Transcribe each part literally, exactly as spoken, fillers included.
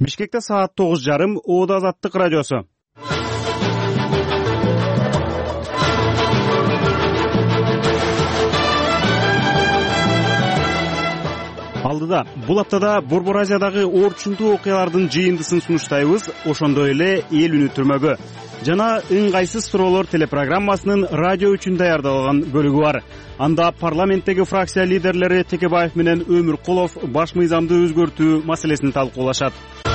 Бишкекте саат тогуз жарым Оода Азаттык радиосу. Алдыда бул аптада Борбор Азиядагы орчундуу окуялардын жыйындысын сунуштайбыз, ошондой эле эл үнү түрмөгү жана ыңгайсыз суроолор телепрограммасынын радио үчүн даярдалган бөлүгү бар. Анда парламенттеги фракция лидерлери Текебаев менен Өмүркулов баш мыйзамды өзгөртүү маселесин талкуулашат.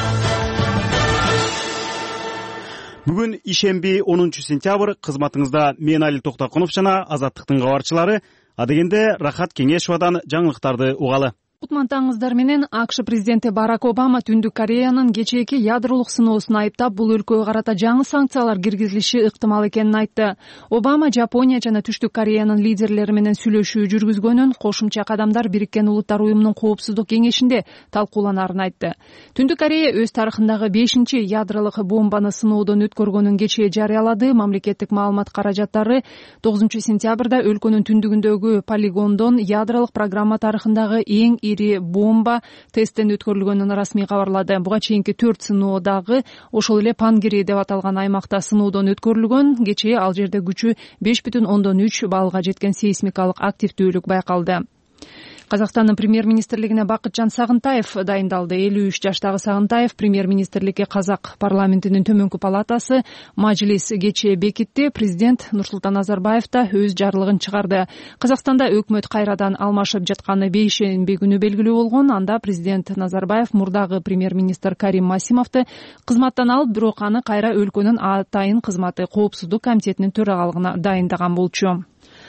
Бүгүн ишемби онунчу сентябрь, кызматыңызда мен Али Токтокунов жана Азаттыктын кабарчылары. Адегенде Рахат Кеңешовадан жаңылыктарды угалы. Кутмантаңыздар менен АКШ президенти Барак Обама Түндүк Кореянын кечээки ядролук сыноосун айыптап, бул өлкөгө карата жаңы санкциялар киргизилиши ыктымал экенин айтты. Обама Жапония жана Түштүк Кореянын лидерлери менен сүйлөшүү жүргүзгөнүн, кошумча кадамдар Бириккен Улуттар уюмунун коопсуздук кеңешинде талкууланарын айтты. Түндүк Корея өз тарыхындагы бешинчи ядролук бомбаны сыноодон өткөргөнүн кечээ жарыялады. Мамлекеттик маалымат каражаттары тогузунчу сентябрда өлкөнүн түндүгүндөгү полигондон ядролук программа тарыхындагы эң ири бомба тесттен өткөрүлгөнүн расмий кабарлады. Буга чейинки төрт сыноо дагы ошол эле Пангери деп аталган аймакта сыноодон өткөрүлгөн. Кечээ ал жерде күчү беш бүтүн ондон үч баллга жеткен сейсмикалык активдүүлүк байкалды. Казакстандын премьер-министрлигине Бакытжан Сагынтаев дайындалды. элүү үч жаштагы Сагынтаев премьер-министрликке Казак парламентинин төмөнкү палатасы Мажлис кечээ бекитти. Президент Нурсултан Назарбаев да өз жарлыгын чыгарды. Казакстанда өкмөт кайрадан алмашып жатканы бейшемби күнү белгилүү болгон. Анда президент Назарбаев мурдагы премьер-министр Карим Масимовду кызматтан алып, бирок аны кайра өлкөнүн атайын кызматы коопсуздук комитетинин төрагалыгына дайындаган болчу.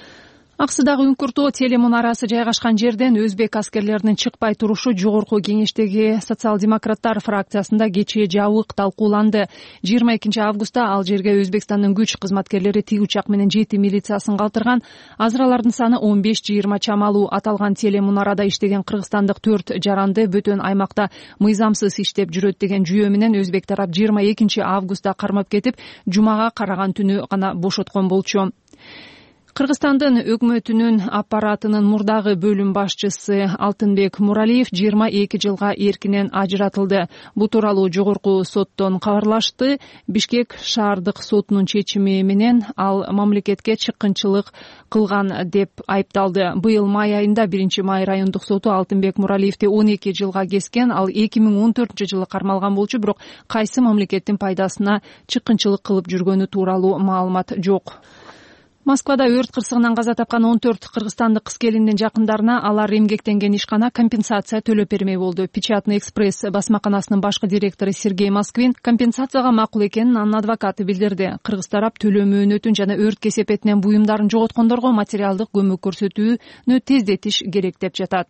Аксыдагы Үңкүртөө телемунарасы жайгашкан жерден өзбек аскерлеринин чыкпай турушу жогорку кеңештеги социал-демократтар фракциясында кечээ жабык талкууланды. жыйырма экинчи августта ал жерге Өзбекстандын күч кызматкерлери тиг учак менен жети милициясын калтырган. Азыр алардын саны он беш жыйырма чамалуу. Аталган телемунарада иштеген кыргызстандык төрт жаранды бөтөн аймакта мыйзамсыз иштеп жүрөт деген жүйө менен өзбек тарап жыйырма экинчи августта кармап кетип, жумага караган түнү гана бошоткон болчу. Кыргызстандын өкмөтүнүн аппаратынын мурдагы бөлүм башчысы Алтынбек Муралиев жыйырма эки жылга эркинен ажыратылды. Бул тууралуу жогорку соттон кабарлашты. Бишкек шаардык сотунун чечими менен ал мамлекетке чыккынчылык кылган деп айыпталды. Быйыл май айында биринчи май райондук соту Алтынбек Муралиевди он эки жылга кескен. Ал эки миң он төртүнчү жылы кармалган болчу, бирок кайсы мамлекеттин пайдасына чыккынчылык кылып жүргөнү тууралуу маалымат жок. Москвада өрт кырсыгынан каза тапкан он төрт кыргызстандык кыз келиндин жакындарына алар эмгектенген ишкана компенсация төлөп бермей болду. Печатный экспресс басмаканасынын башкы директору Сергей Москвин компенсацияга макул экенин анын адвокаты билдирди. Кыргыз тарап төлөө мөөнөтүн жана өрт кесепетинен буюмдарын жоготкондорго материалдык көмөк көрсөтүүнү тездетиш керек деп жатат.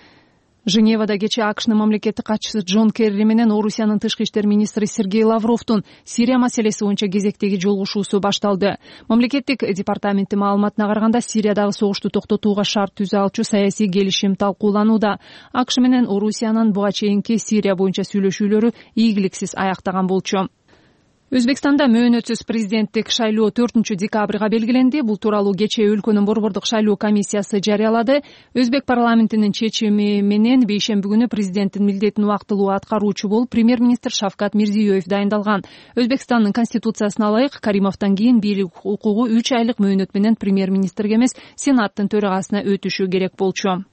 Женевада кечээ АКШнын мамлекеттик катчысы Джон Керри менен Орусиянын тышкы иштер министри Сергей Лавровдун Сирия маселеси боюнча кезектеги жолугушуусу башталды. Мамлекеттик департаменттин маалыматына караганда, Сириядагы согушту токтотууга шарт түзө алчу саясий келишим талкууланууда. АКШ менен Орусиянын буга чейинки Сирия боюнча сүйлөшүүлөрү ийгиликсиз аяктаган болчу. Өзбекстанда мөөнөтсүз президенттик шайлоо төртүнчү декабрга белгиленди. Бул тууралуу кечээ өлкөнүн борбордук шайлоо комиссиясы жарыялады. Өзбек парламентинин чечими менен бейшемби күнү президенттин милдетин убактылуу аткаруучу болуп премьер-министр Шавкат Мирзиёев дайындалган. Өзбекстандын конституциясына ылайык, Каримовдон кийин бийлик укугу үч айлык мөөнөт менен премьер-министрге эмес, сенаттын төрагасына өтүшү керек болчу.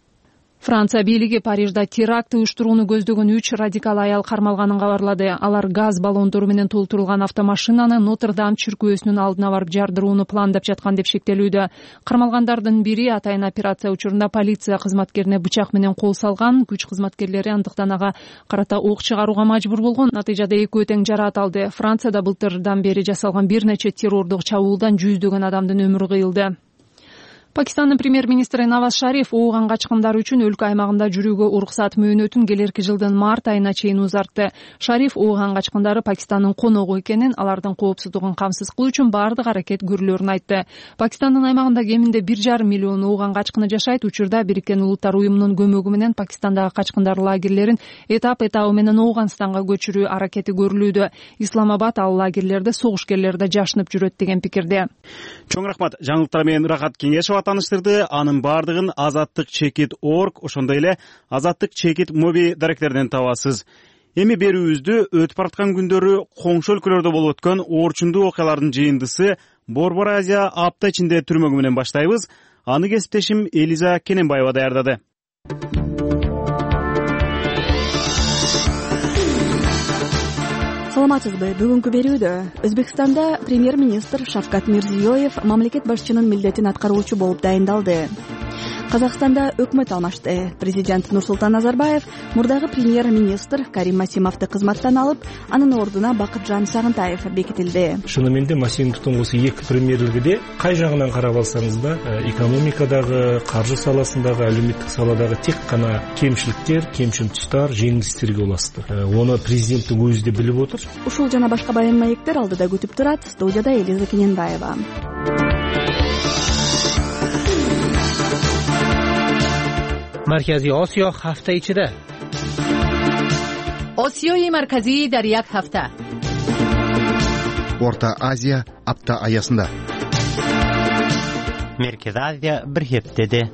Франция бийлиги Парижда теракт уюштурууну көздөгөн үч радикал аял кармалганын кабарлады. Алар газ баллондору менен толтурулган автомашинаны Нотр-Дам чүркөөсүнүн алдына барып жардырууну пландап жаткан деп шектелүүдө. Кармалгандардын бири атайын операция учурунда полиция кызматкерине бычак менен кол салган. Күч кызматкерлери андыктан ага карата ок чыгарууга мажбур болгон. Натыйжада экөө тең жараат алды. Францияда былтырдан бери жасалган бир нече террордук чабуулдан жүздөгөн адамдын өмүрү кыйылды. Пакистандын премьер-министри Наваз Шариф ооган качкындар үчүн өлкө аймагында жүрүүгө уруксат мөөнөтүн келерки жылдын март айына чейин узартты. Шариф ооган качкындары Пакистандын коногу экенин, алардын коопсуздугун камсыз кылуу үчүн баардык аракет көрүлөрүн айтты. Пакистандын аймагында кеминде бир жарым миллион ооган качкыны жашайт. Учурда Бириккен Улуттар уюмунун көмөгү менен Пакистандагы качкындар лагерлерин этап-этабы менен Ооганстанга көчүрүү аракети көрүлүүдө. Исламабад ал лагерлерде согушкерлер да жашынып жүрөт деген пикирде. Чоң рахмат. Жаңылыктар менен Рахат Кеңешова таныштырды. Анын бардыгын азаттык чекит точка орг, ошондой эле азаттык чекит моби даректеринен табасыз. Эми берүүбүздү өтүп бараткан күндөрү коңшу өлкөлөрдө болуп өткөн оорчундуу окуялардын жыйындысы Борбор Азия апта ичинде түрмөгү менен баштайбыз. Аны кесиптешим Элиза Кененбаева даярдады. Саламатсызбы? Бүгүнкү берүүдө Өзбекстанда премьер-министр Шавкат Мирзиёев мамлекет башчынын милдетин аткаруучу болуп дайындалды. Казакстанда өкмөт алмашты. Президент Нурсултан Назарбаев мурдагы премьер-министр Карим Масимовду кызматтан алып, анын ордуна Бакытжан Сагынтаев бекитилди. Шынымен де Масимовдун осы эки премьерлигиде кай жагынан карап алсаңыз да, экономикадагы, каржы саласындагы, әлеуметтик саладагы тек гана кемчиликтер, кемчил туштар, жеңилистерге уласты. Оны президенттин өзү да билип отур. Ушул жана башка баян маектер алдыда күтүп турат. Студияда Элиза Кененбаева. مرکزی آسیا هفته ichida. آسیای مرکزی در یک هفته. Орта Азия апта аясында. Merkez Азия bir heftede.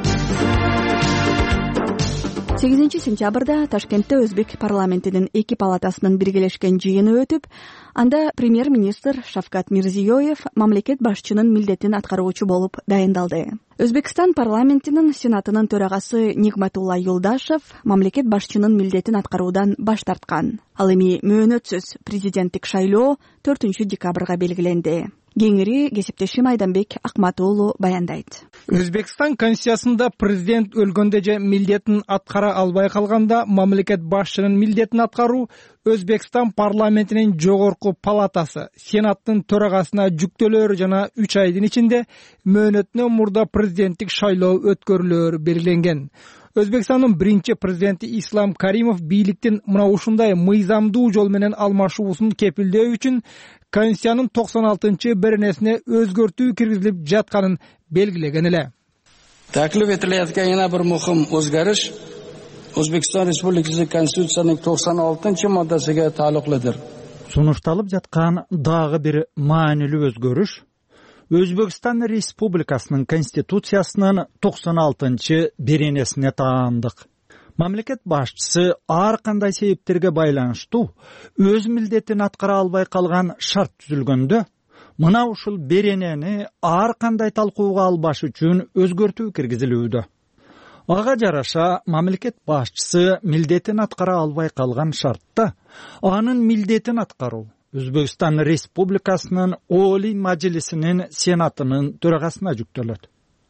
сегизинчи сентябрда Ташкентте Өзбек парламентинин эки палатасынын биргелешкен жыйыны өтүп, анда премьер-министр Шавкат Мирзиёев мамлекет башчынын милдетин аткаруучу болуп дайындалды. Өзбекстан парламентинин сенатынын төрагасы Нигматулла Юлдашев мамлекет башчынын милдетин аткаруудан баш тарткан. Ал эми мөөнөтсүз президенттик шайлоо төртүнчү декабрга белгиленди. Кеңири кесиптешим Айданбек Акматуулу баяндайт. Өзбекстан конституциясында президент өлгөндө же милдетин аткара албай калганда мамлекет башчынын милдетин аткаруу Өзбекстан парламентинин жогорку палатасы сенаттын төрагасына жүктөлөөрү жана үч айдын ичинде мөөнөтүнөн мурда президенттик шайлоо өткөрүлөөрү белгиленген. Өзбекстандын биринчи президенти Ислам Каримов бийликтин мына ушундай мыйзамдуу жол менен алмашуусун кепилдөө үчүн Конституциянын токсон алтынчы беренесине өзгөртүү киргизилип жатканын белгилеген эле. Taklif etilayotgan yana bir muhim o'zgarish O'zbekiston Respublikasi Konstitutsiyasining tokson oltinchi moddasiga taalluqlidir. Сунушталып жаткан дагы бир маанилүү өзгөрүш Өзбекстан Республикасынын Конституциясынын токсон алтынчы беренесине таандык. Мамлекет башчысы ар кандай себептерге байланыштуу өз милдетин аткара албай калган шарт түзүлгөндө, мына ушул беренени ар кандай талкууга албаш үчүн өзгөртүү киргизилүүдө. Ага жараша мамлекет башчысы милдетин аткара албай калган шартта анын милдетин аткаруу Өзбекстан Республикасынын Олий Мажлисинин Сенатынын төрагасына жүктөлөт.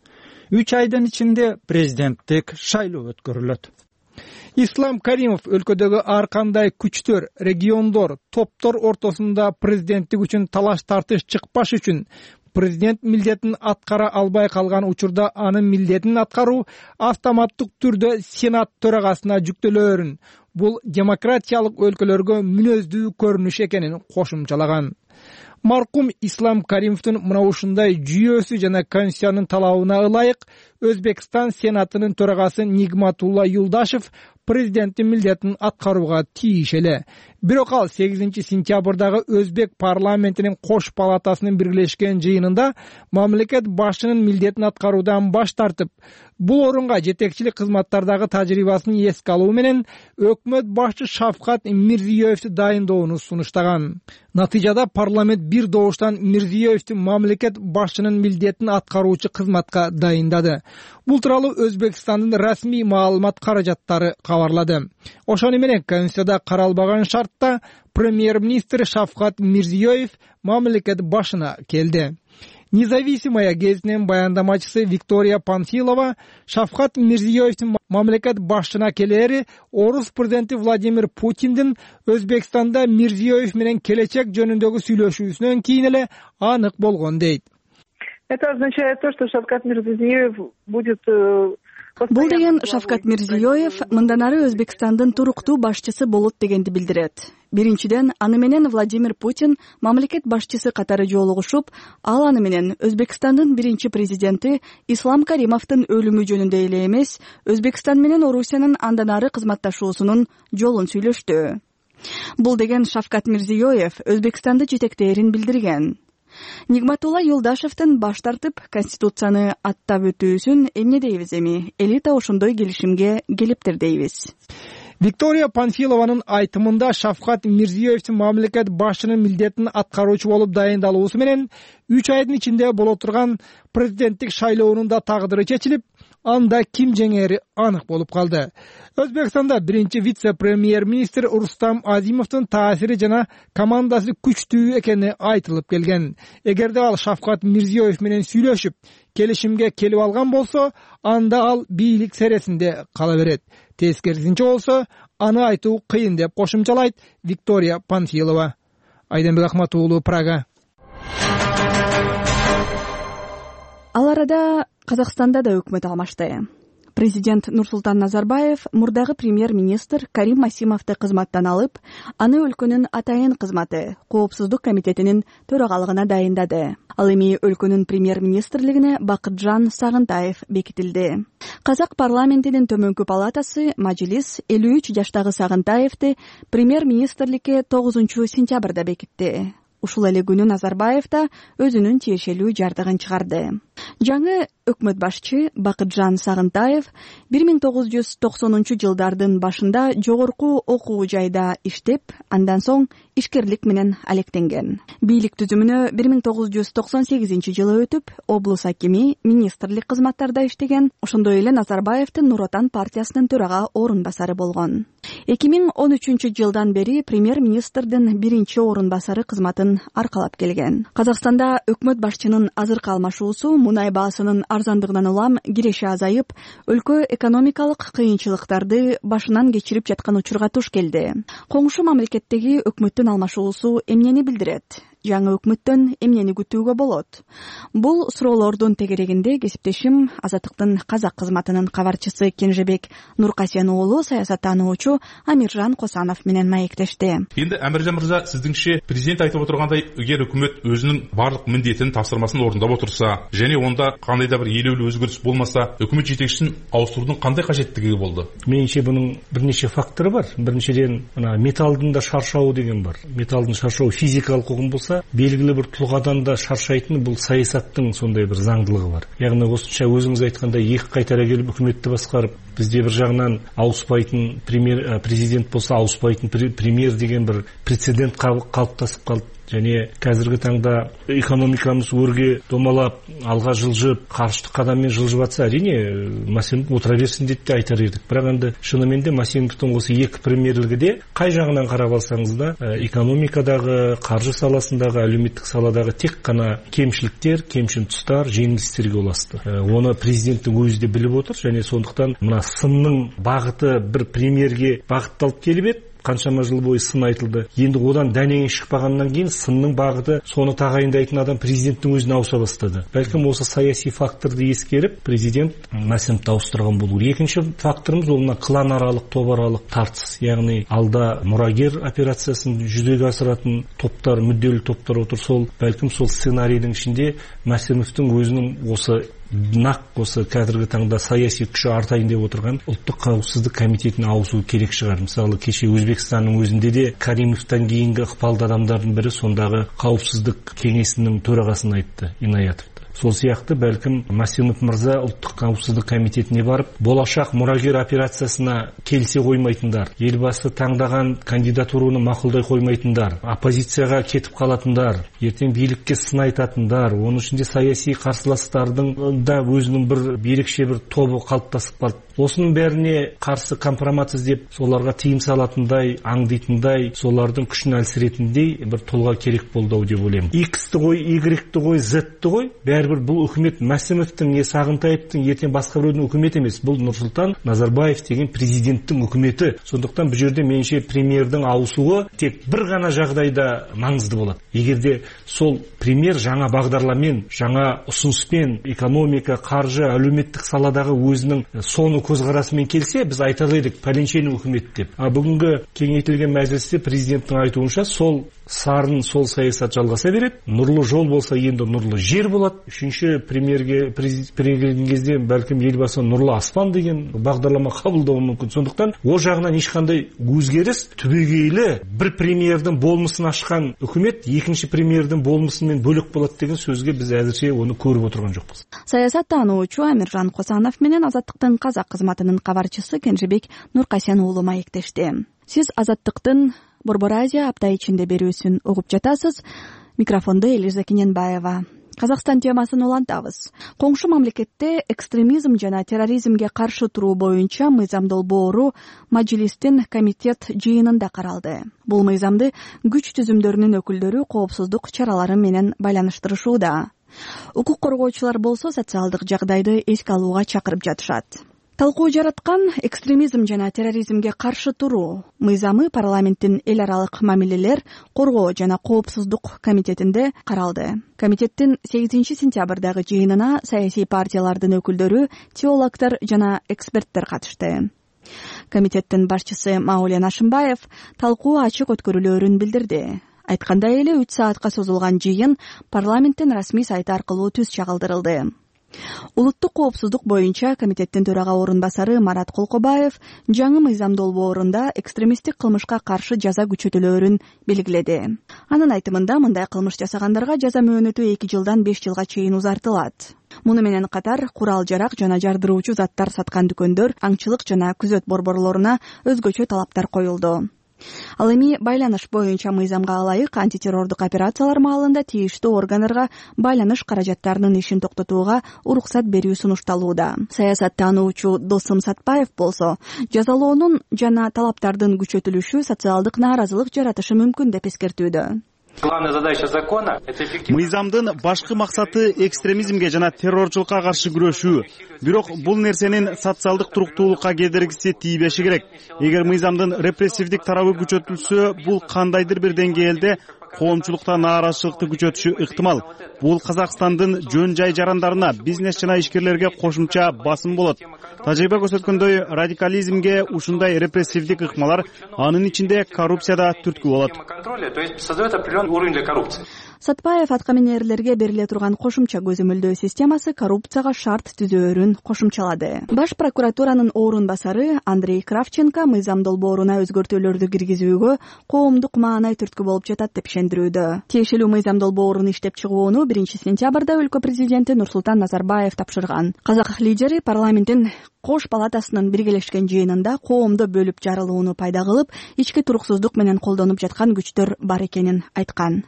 үч айдын ичинде президенттик шайлоо өткөрүлөт. Ислам Каримов өлкөдөгү ар кандай күчтөр, региондор, топтор ортосунда президенттик үчүн талаш тартыш чыкпаш үчүн президент милдетин аткара албай калган учурда анын милдетин аткаруу автоматтык түрдө Сенат төрагасына жүктөлөөрүн, бул демократиялык өлкөлөргө мүнөздүү көрүнүш экенин кошумчалаган. Маркум Ислам Каримовдун мына ушундай жүйөсү жана конституциянын талабына ылайык Өзбекстан Сенатынын төрагасы Нигматулла Юлдашев президенттин милдетин аткарууга тийиш эле. Бирок ал сегизинчи сентябрдагы Өзбек парламентинин кош палатасынын биргелешкен жыйынында мамлекет башчынын милдетин аткаруудан баш тартып, бул орунга жетекчилик кызматтардагы тажрыйбасын эске алуу менен өкмөт башчы Шавкат Мирзиёевди дайындоону сунуштаган. Натыйжада парламент бир добуштан Мирзиёевди мамлекет башчынын милдетин аткаруучу кызматка дайындады. Бул тууралуу Өзбекстандын расмий маалымат каражаттары кабарлады. Ошону менен Конституцияда каралбаган шартта премьер-министр Шавкат Мирзиёев мамлекет башына келди. Независимая гезитинин баяндамачысы Виктория Панфилова Шавкат Мирзиёевдин мамлекет башчына келери орус президенти Владимир Путиндин Өзбекстанда Мирзиёев менен келечек жөнүндөгү сүйлөшүүсүнөн кийин эле анык болгон дейт. Это означает то, что Шавкат Мирзиёев будет... Бул деген Шавкат Мирзиёев мындан ары Өзбекстандын туруктуу башчысы болот дегенди билдирет. Биринчиден, аны менен Владимир Путин мамлекет башчысы катары жолугушуп, ал аны менен Өзбекстандын биринчи президенти Ислам Каримовдун өлүмү жөнүндө эле эмес, Өзбекстан менен Орусиянын андан ары кызматташуусунун жолун сүйлөштү. Бул деген Шавкат Мирзиёев Өзбекстанды жетектээрин билдирген. Нигматулла Юлдашевдин баш тартып, Конституцияны аттап өтүүсүн эмне дейбиз эми? Элита ошондой келишимге келиптир дейбиз. Виктория Панфилованын айтымында Шавкат Мирзиёевдин мамлекет башчынын милдетин аткаруучу болуп дайындалуусу менен үч айдын ичинде боло турган президенттик шайлоонун да тагдыры чечилип, анда ким жеңери анык болуп калды. Өзбекстанда биринчи вице-премьер-министр Рустам Азимовдун таасири жана командасы күчтүү экени айтылып келген. Эгерде ал Шавкат Мирзиёев менен сүйлөшүп, келишимге келип алган болсо, анда ал бийлик сересинде кала берет. Тескерисинче болсо, аны айтуу кыйын деп кошумчалайт Виктория Панфилова. Айденбек Ахмат уулу, Прага. Ал арада Казакстанда да өкмөт алмашты. Президент Нурсултан Назарбаев мурдагы премьер-министр Карим Масимовду кызматтан алып, аны өлкөнүн атайын кызматы Коопсуздук комитетинин төрагалыгына дайындады. Ал эми өлкөнүн премьер-министрлигине Бакытжан Сагынтаев бекитилди. Казак парламентинин төмөнкү палатасы Мажилис элүү үч жаштагы Сагынтаевди премьер-министрликке тогузунчу сентябрда бекитти. Ушул эле күнү Назарбаев да өзүнүн тиешелүү жардыгын чыгарды. Жаңы өкмөт башчы Бакытжан Сагынтаев бир миң тогуз жүз токсонунчу жылдардын башында жогорку окуу жайда иштеп, андан соң ишкерлик менен алектенген. Бийлик түзүмүнө бир миң тогуз жүз токсон сегизинчи жылы өтүп, облус акими, министрлик кызматтарда иштеген. Ошондой эле Назарбаевдин Нур Отан партиясынын төрага орун басары болгон. эки миң он үчүнчү жылдан бери премьер-министрдин биринчи орун басары кызматын аркалап келген. Казакстанда өкмөт башчынын азыркы алмашуусу мунай баасынын арзандыгынан улам киреши азайып, өлкө экономикалык кыйынчылыктарды башынан кечирип жаткан учурга туш келди. Коңшу мамлекеттеги өкмөттүн алмашуусу эмнени билдирет? Жаңы өкмөттөн эмнени күтүүгө болот? Бул суроолордун тегерегинде кесиптешим Азаттыктын казак кызматынын кабарчысы Кенжебек Нуркасен уулу саясаттануучу Амиржан Косанов менен маектешти. Энди Амиржан мырза, сиздиңче президент айтып отургандай, эгер өкмөт өзүнүн барлык милдетин, тапсырмасын орундап отурса, және онда кандай да бир элеулүү өзгөрүш болмаса, өкмөт жетекчисин ауыстыруудун кандай кажеттиги болду? Менимче бунун бир нече фактору бар. Биринчиден, мына металлдын да шаршауы деген бар. Металлдын шаршауы физикалык угум болса, белгилүү бир тулгадан да шаршайтын бул саясаттын сондай бир заңдылыгы бар. Ягни осынча өзүңүз айткандай эки кайтара келип өкмөттү баскарып, бизде бир жагынан ауыспайтын премьер президент болсо ауыспайтын премьер деген бир прецедент калыптасып калды. Және қазіргі таңда экономикамыз өрге домалап, алға жылжып, қарыштық қадаммен жылжып атса, әрине Масимов отыра берсін деп те айтар едік. Бірақ енді шынымен де Масимовтың осы екі премьерлігіде қай жағынан қарап алсаңыз да, экономикадағы, қаржы саласындағы, әлеуметтік саладағы тек қана кемшіліктер, кемшін тұстар, жеңілістерге ұласты. Оны президенттің өзі де біліп отыр, және сондықтан мына сынның бағыты бір премьерге бағытталып келіп еді. Қаншама жыл бойы сын айтылды. Енді одан дәнеңе шықпағаннан кейін сынның бағыты соны тағайындайтын адам президенттің өзіне ауыса бастады. Бәлкім осы саяси факторды ескеріп, президент Масимовты ауыстырған болу. Екінші факторымыз ол мына кланаралық, топаралық тартыс. Яғни алда мұрагер операциясын жүзеге асыратын топтар, мүдделі топтар отыр. Сол бәлкім сол сценарийдің ішінде Масимовтың өзінің осы нақ осы қазіргі таңда саяси күші артайын деп отырған ұлттық қауіпсіздік комитетіне ауысу керек шығар. Мысалы, кеше Өзбекстанның өзінде де Каримовтан кейінгі ықпалды адамдардың бірі сондағы қауіпсіздік кеңесінің төрағасын айтты, Инаятов. Сол сияқты бәлкім Масимов мырза ұлттық қауіпсіздік комитетіне барып, болашақ мұрагер операциясына келсе қоймайтындар, елбасы таңдаған кандидатураны мақұлдай қоймайтындар, оппозицияға кетіп қалатындар, ертең билікке сын айтатындар, оның ішінде саяси қарсыластардың да өзінің бір берекше бір тобы қалыптасып қалды. Осының бәріне қарсы компромат іздеп, соларға тыйым салатындай, аңдитындай, солардың күшін әлсіретіндей бір тұлға керек болды ау деп ойлаймын. Иксті ғой, Y-ті ғой, Z-ті ғой, бәрібір бұл үкімет Масимовтың, не Сағынтаевтың, ертең басқа біреудің үкіметі емес. Бұл Нұрсұлтан Назарбаев деген президенттің үкіметі. Сондықтан бұл жерде меніңше премьердің ауысуы тек бір ғана жағдайда маңызды болады. Егерде сол премьер жаңа бағдарламен, жаңа ұсыныспен, экономика, қаржы, әлеуметтік саладағы өзінің соны көзқарасымен келсе, біз айтар едік пәленшенің үкімет деп. А бүгінгі кеңейтілген мәжілісте президенттің айтуынша сол сарын, сол саясат жалғаса береді. Нұрлы жол болса, енді нұрлы жер болады. Үшінші премьерге келген кезде бәлкім елбасы нұрлы аспан деген бағдарлама қабылдауы мүмкін. Сондықтан ол жағынан ешқандай өзгеріс түбегейлі бір премьердің болмысын ашқан үкімет екінші премьердің болмысымен бөлек болады деген сөзге біз әзірше оны көріп отырған жоқпыз. Саясаттануучу Амиржан Косанов менен Азаттыктын казак кызматынын кабарчысы Кенжебек Нуркасен уулу маектешти. Сиз Азаттыктын Борбор Азия апта ичинде берүүсүн угуп жатасыз. Микрофондо Элиза Кененбаева. Казакстан темасын улантабыз. Коңшу мамлекетте экстремизм жана терроризмге каршы туруу боюнча мыйзам долбоору Мажилистин комитет жыйынында каралды. Бул мыйзамды күч түзүмдөрүнүн өкүлдөрү коопсуздук чаралары менен байланыштырышууда. Укук коргоочулар болсо социалдык жагдайды эске алууга чакырып жатышат. Талкуу жараткан экстремизм жана терроризмге каршы туруу мыйзамы парламенттин эл аралык мамилелер, коргоо жана коопсуздук комитетинде каралды. Комитеттин сегизинчи сентябрдагы жыйынына саясий партиялардын өкүлдөрү, теологдор жана эксперттер катышты. Комитеттин башчысы Маулен Ашымбаев талкуу ачык өткөрүлөөрүн билдирди. Айткандай эле үч саатка созулган жыйын парламенттин расмий сайты аркылуу түз чагылдырылды. Улуттук коопсуздук боюнча комитеттин төрага орун басары Марат Колкобаев жаңы мыйзам долбоорунда экстремисттик кылмышка каршы жаза күчөтүлөөрүн белгиледи. Анын айтымында мындай кылмыш жасагандарга жаза мөөнөтү эки жылдан беш жылга чейин узартылат. Муну менен катар курал-жарак жана жардыруучу заттар саткан дүкөндөр, аңчылык жана күзөт борборлоруна өзгөчө талаптар коюлду. Ал эми байланыш боюнча мыйзамга ылайык антитеррордук операциялар маалында тийиштүү органдарга байланыш каражаттарынын ишин токтотууга уруксат берүү сунушталууда. Саясаттануучу Досым Сатпаев болсо, жазалоонун жана талаптардын күчөтүлүшү социалдык нааразылык жаратышы мүмкүн деп эскертүүдө. Главная задача закона — это эффективность. Мыйзамдын башкы максаты экстремизмге жана террорчулукка каршы күрөшүү. Бирок бул нерсенин социалдык туруктуулукка кедергиси тийбеши керек. Эгер мыйзамдын репрессивдик тарабы күчөтүлсө, бул кандайдыр бир деңгээлде коомчулукта нааразычылыкты күчөтүшү ыктымал. Бул Казакстандын жөн жай жарандарына, бизнес жана ишкерлерге кошумча басым болот. Тажрыйба көрсөткөндөй, радикализмге ушундай репрессивдик ыкмалар, анын ичинде коррупцияда түрткү болот. То есть создает определенный уровень для коррупции. Сатпаев аткаминерлерге бериле турган кошумча көзөмөлдөө системасы коррупцияга шарт түзөөрүн кошумчалады. Баш прокуратуранын орун басары Андрей Кравченко мыйзам долбооруна өзгөртүүлөрдү киргизүүгө коомдук маанай түрткү болуп жатат деп ишендирүүдө. Тиешелүү мыйзам долбоорун иштеп чыгууну биринчи сентябрда өлкө президенти Нурсултан Назарбаев тапшырган. Казак лидери парламенттин Кош палатасынын биргелешкен жыйынында коомду бөлүп жарылууну пайда кылып, ички туруксуздук менен колдонуп жаткан күчтөр бар экенин айткан.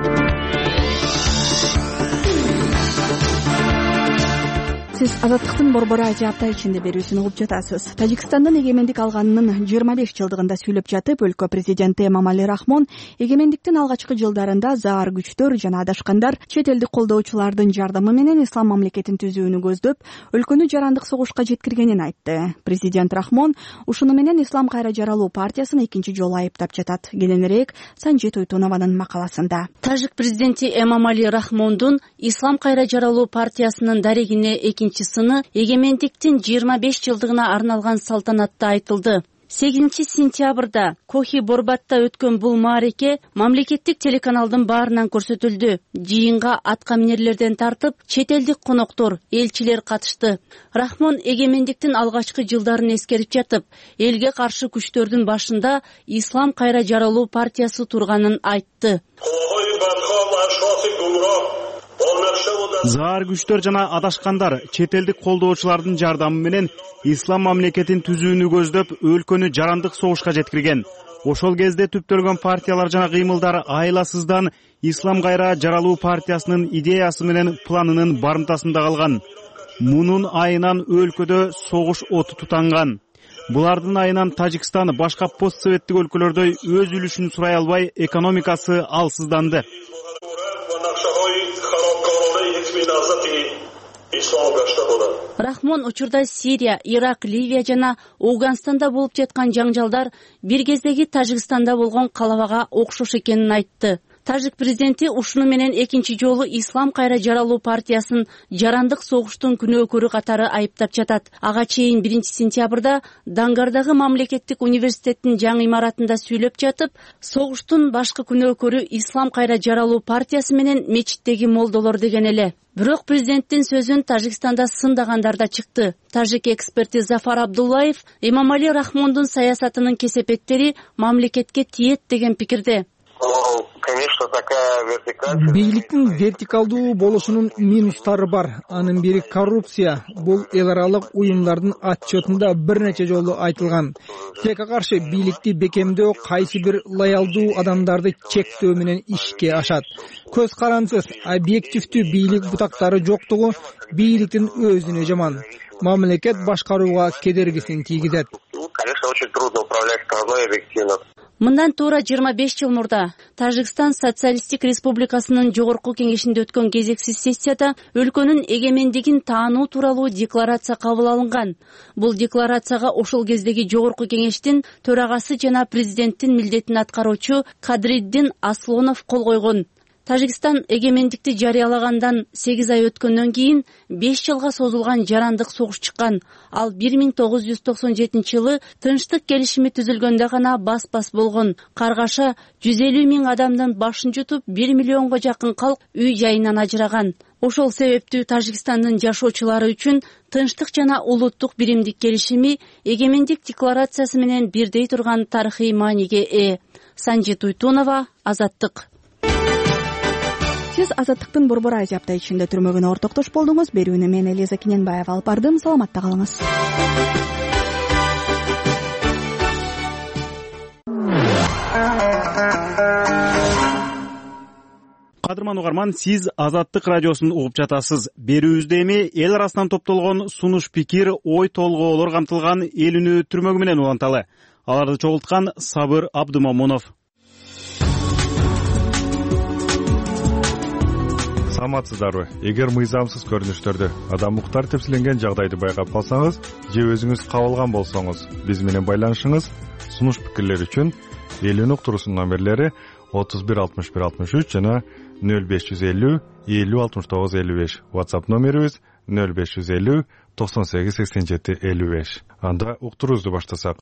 Сиз Азаттыктын Борбор Азия апта ичинде берүүсүн угуп жатасыз. Тажикстандын эгемендик алганынын жыйырма беш жылдыгында сүйлөп жатып, өлкө президенти Эмомали Рахмон эгемендиктин алгачкы жылдарында заар күчтөр жана адашкандар чет элдик колдоочулардын жардамы менен ислам мамлекетин түзүүнү көздөп, өлкөнү жарандык согушка жеткиргенин айтты. Президент Рахмон ушуну менен Ислам кайра жаралуу партиясын экинчи жолу айыптап жатат. Кененирээк Санжи Тойтунованын макаласында. Тажик президенти Эмомали Рахмондун Ислам кайра жаралуу партиясынын дарегине экинчи сыны эгемендиктин жыйырма беш жылдыгына арналган салтанатта айтылды. сегизинчи сентябрда Кохи Борбатта өткөн бул маареке мамлекеттик телеканалдын баарынан көрсөтүлдү. Жыйынга аткаминерлерден тартып, чет элдик коноктор, элчилер катышты. Рахмон эгемендиктин алгачкы жылдарын эскерип жатып, элге каршы күчтөрдүн башында Ислам кайра жаралуу партиясы турганын айтты. Заар күчтөр жана адашкандар чет элдик колдоочулардын жардамы менен ислам мамлекетин түзүүнү көздөп, өлкөнү жарандык согушка жеткирген. Ошол кезде түптөлгөн партиялар жана кыймылдар айласыздан Ислам кайра жаралуу партиясынын идеясы менен планынын барымтасында калган. Мунун айынан өлкөдө согуш оту тутанган. Булардын айынан Тажикстан башка постсоветтик өлкөлөрдөй өз үлүшүн сурай албай, экономикасы алсызданды. Рахмон учурда Сирия, Ирак, Ливия жана Ауганстанда болуп жаткан жаңжалдар бир кездеги Тажикстанда болгон калабага окшош экенин айтты. Тажик президенти ушуну менен экинчи жолу Ислам кайра жаралуу партиясын жарандык согуштун күнөөкөрү катары айыптап жатат. Ага чейин биринчи сентябрда Дангардагы мамлекеттик университеттин жаңы имаратында сүйлөп жатып, согуштун башкы күнөөкөрү Ислам кайра жаралуу партиясы менен мечиттеги молдолор деген эле. Бирок президенттин сөзүн Тажикстанда сындагандар да чыкты. Тажик эксперти Зафар Абдуллаев Эмомали Рахмондун саясатынын кесепеттери мамлекетке тиет деген пикирде. Конечно, такая вертикаль. Бийликтин вертикалдуу болушунун минустары бар. Анын бири коррупция. Бул эл аралык уюмдардын отчетунда бир нече жолу айтылган. Тилекке каршы бийликти бекемдөө кайсы бир лоялдуу адамдарды чектөө менен ишке ашат. Көз карандысыз объективдүү бийлик бутактары жоктугу бийликтин өзүнө жаман. Мамлекет башкарууга кедергисин тийгизет. Конечно, очень трудно управлять страной объективно. Мындан туура жыйырма беш жыл мурда Тажикстан Социалисттик Республикасынын жогорку кеңешинде өткөн кезексиз сессияда өлкөнүн эгемендигин таануу тууралуу декларация кабыл алынган. Бул декларацияга ошол кездеги жогорку кеңештин төрагасы жана президенттин милдетин аткаруучу Кадриддин Аслонов кол койгон. Тажикстан эгемендикти жарыялагандан сегиз ай өткөндөн кийин беш жылга созулган жарандык согуш чыккан. Ал бир миң тогуз жүз токсон жетинчи жылы тынчтык келишими түзүлгөндө гана бас-бас болгон. Каргаша жүз элүү миң адамдын башын жутуп, бир миллионго жакын калк үй жайынан ажыраган. Ошол себептүү Тажикстандын жашоочулары үчүн тынчтык жана улуттук биримдик келишими эгемендик декларациясы менен бирдей турган тарыхый мааниге ээ. Санжи Туйтунова, Азаттык. Сиз Азаттыктын Борбор Азия апта ичинде түрмөгүнө ортоктош болдуңуз. Берүүнү мен Элиза Кененбаева алып бардым. Саламатта калыңыз. Кадырман угарман, сиз Азаттык радиосун угуп жатасыз. Берүүбүздө эми эл арасынан топтолгон сунуш пикир, ой толгоолор камтылган эл үнү түрмөгү менен уланталы. Аларды чогулткан Сабыр Абдымомунов. Саламатсыздарбы? Эгер мыйзамсыз көрүнүштөрдү, адам укуктар тепсиленген жагдайды байкап калсаңыз же өзүңүз кабылган болсоңуз, биз менен байланышыңыз. Сунуш пикирлер үчүн эл үнү уктуруусунун номерлери отуз бир алтымыш бир алтымыш үч жана нөл беш жүз элүү элүү алтымыш тогуз элүү беш. WhatsApp номерибиз нөл беш жүз элүү токсон сегиз сексен жети элүү беш. Анда уктуруубузду баштасак.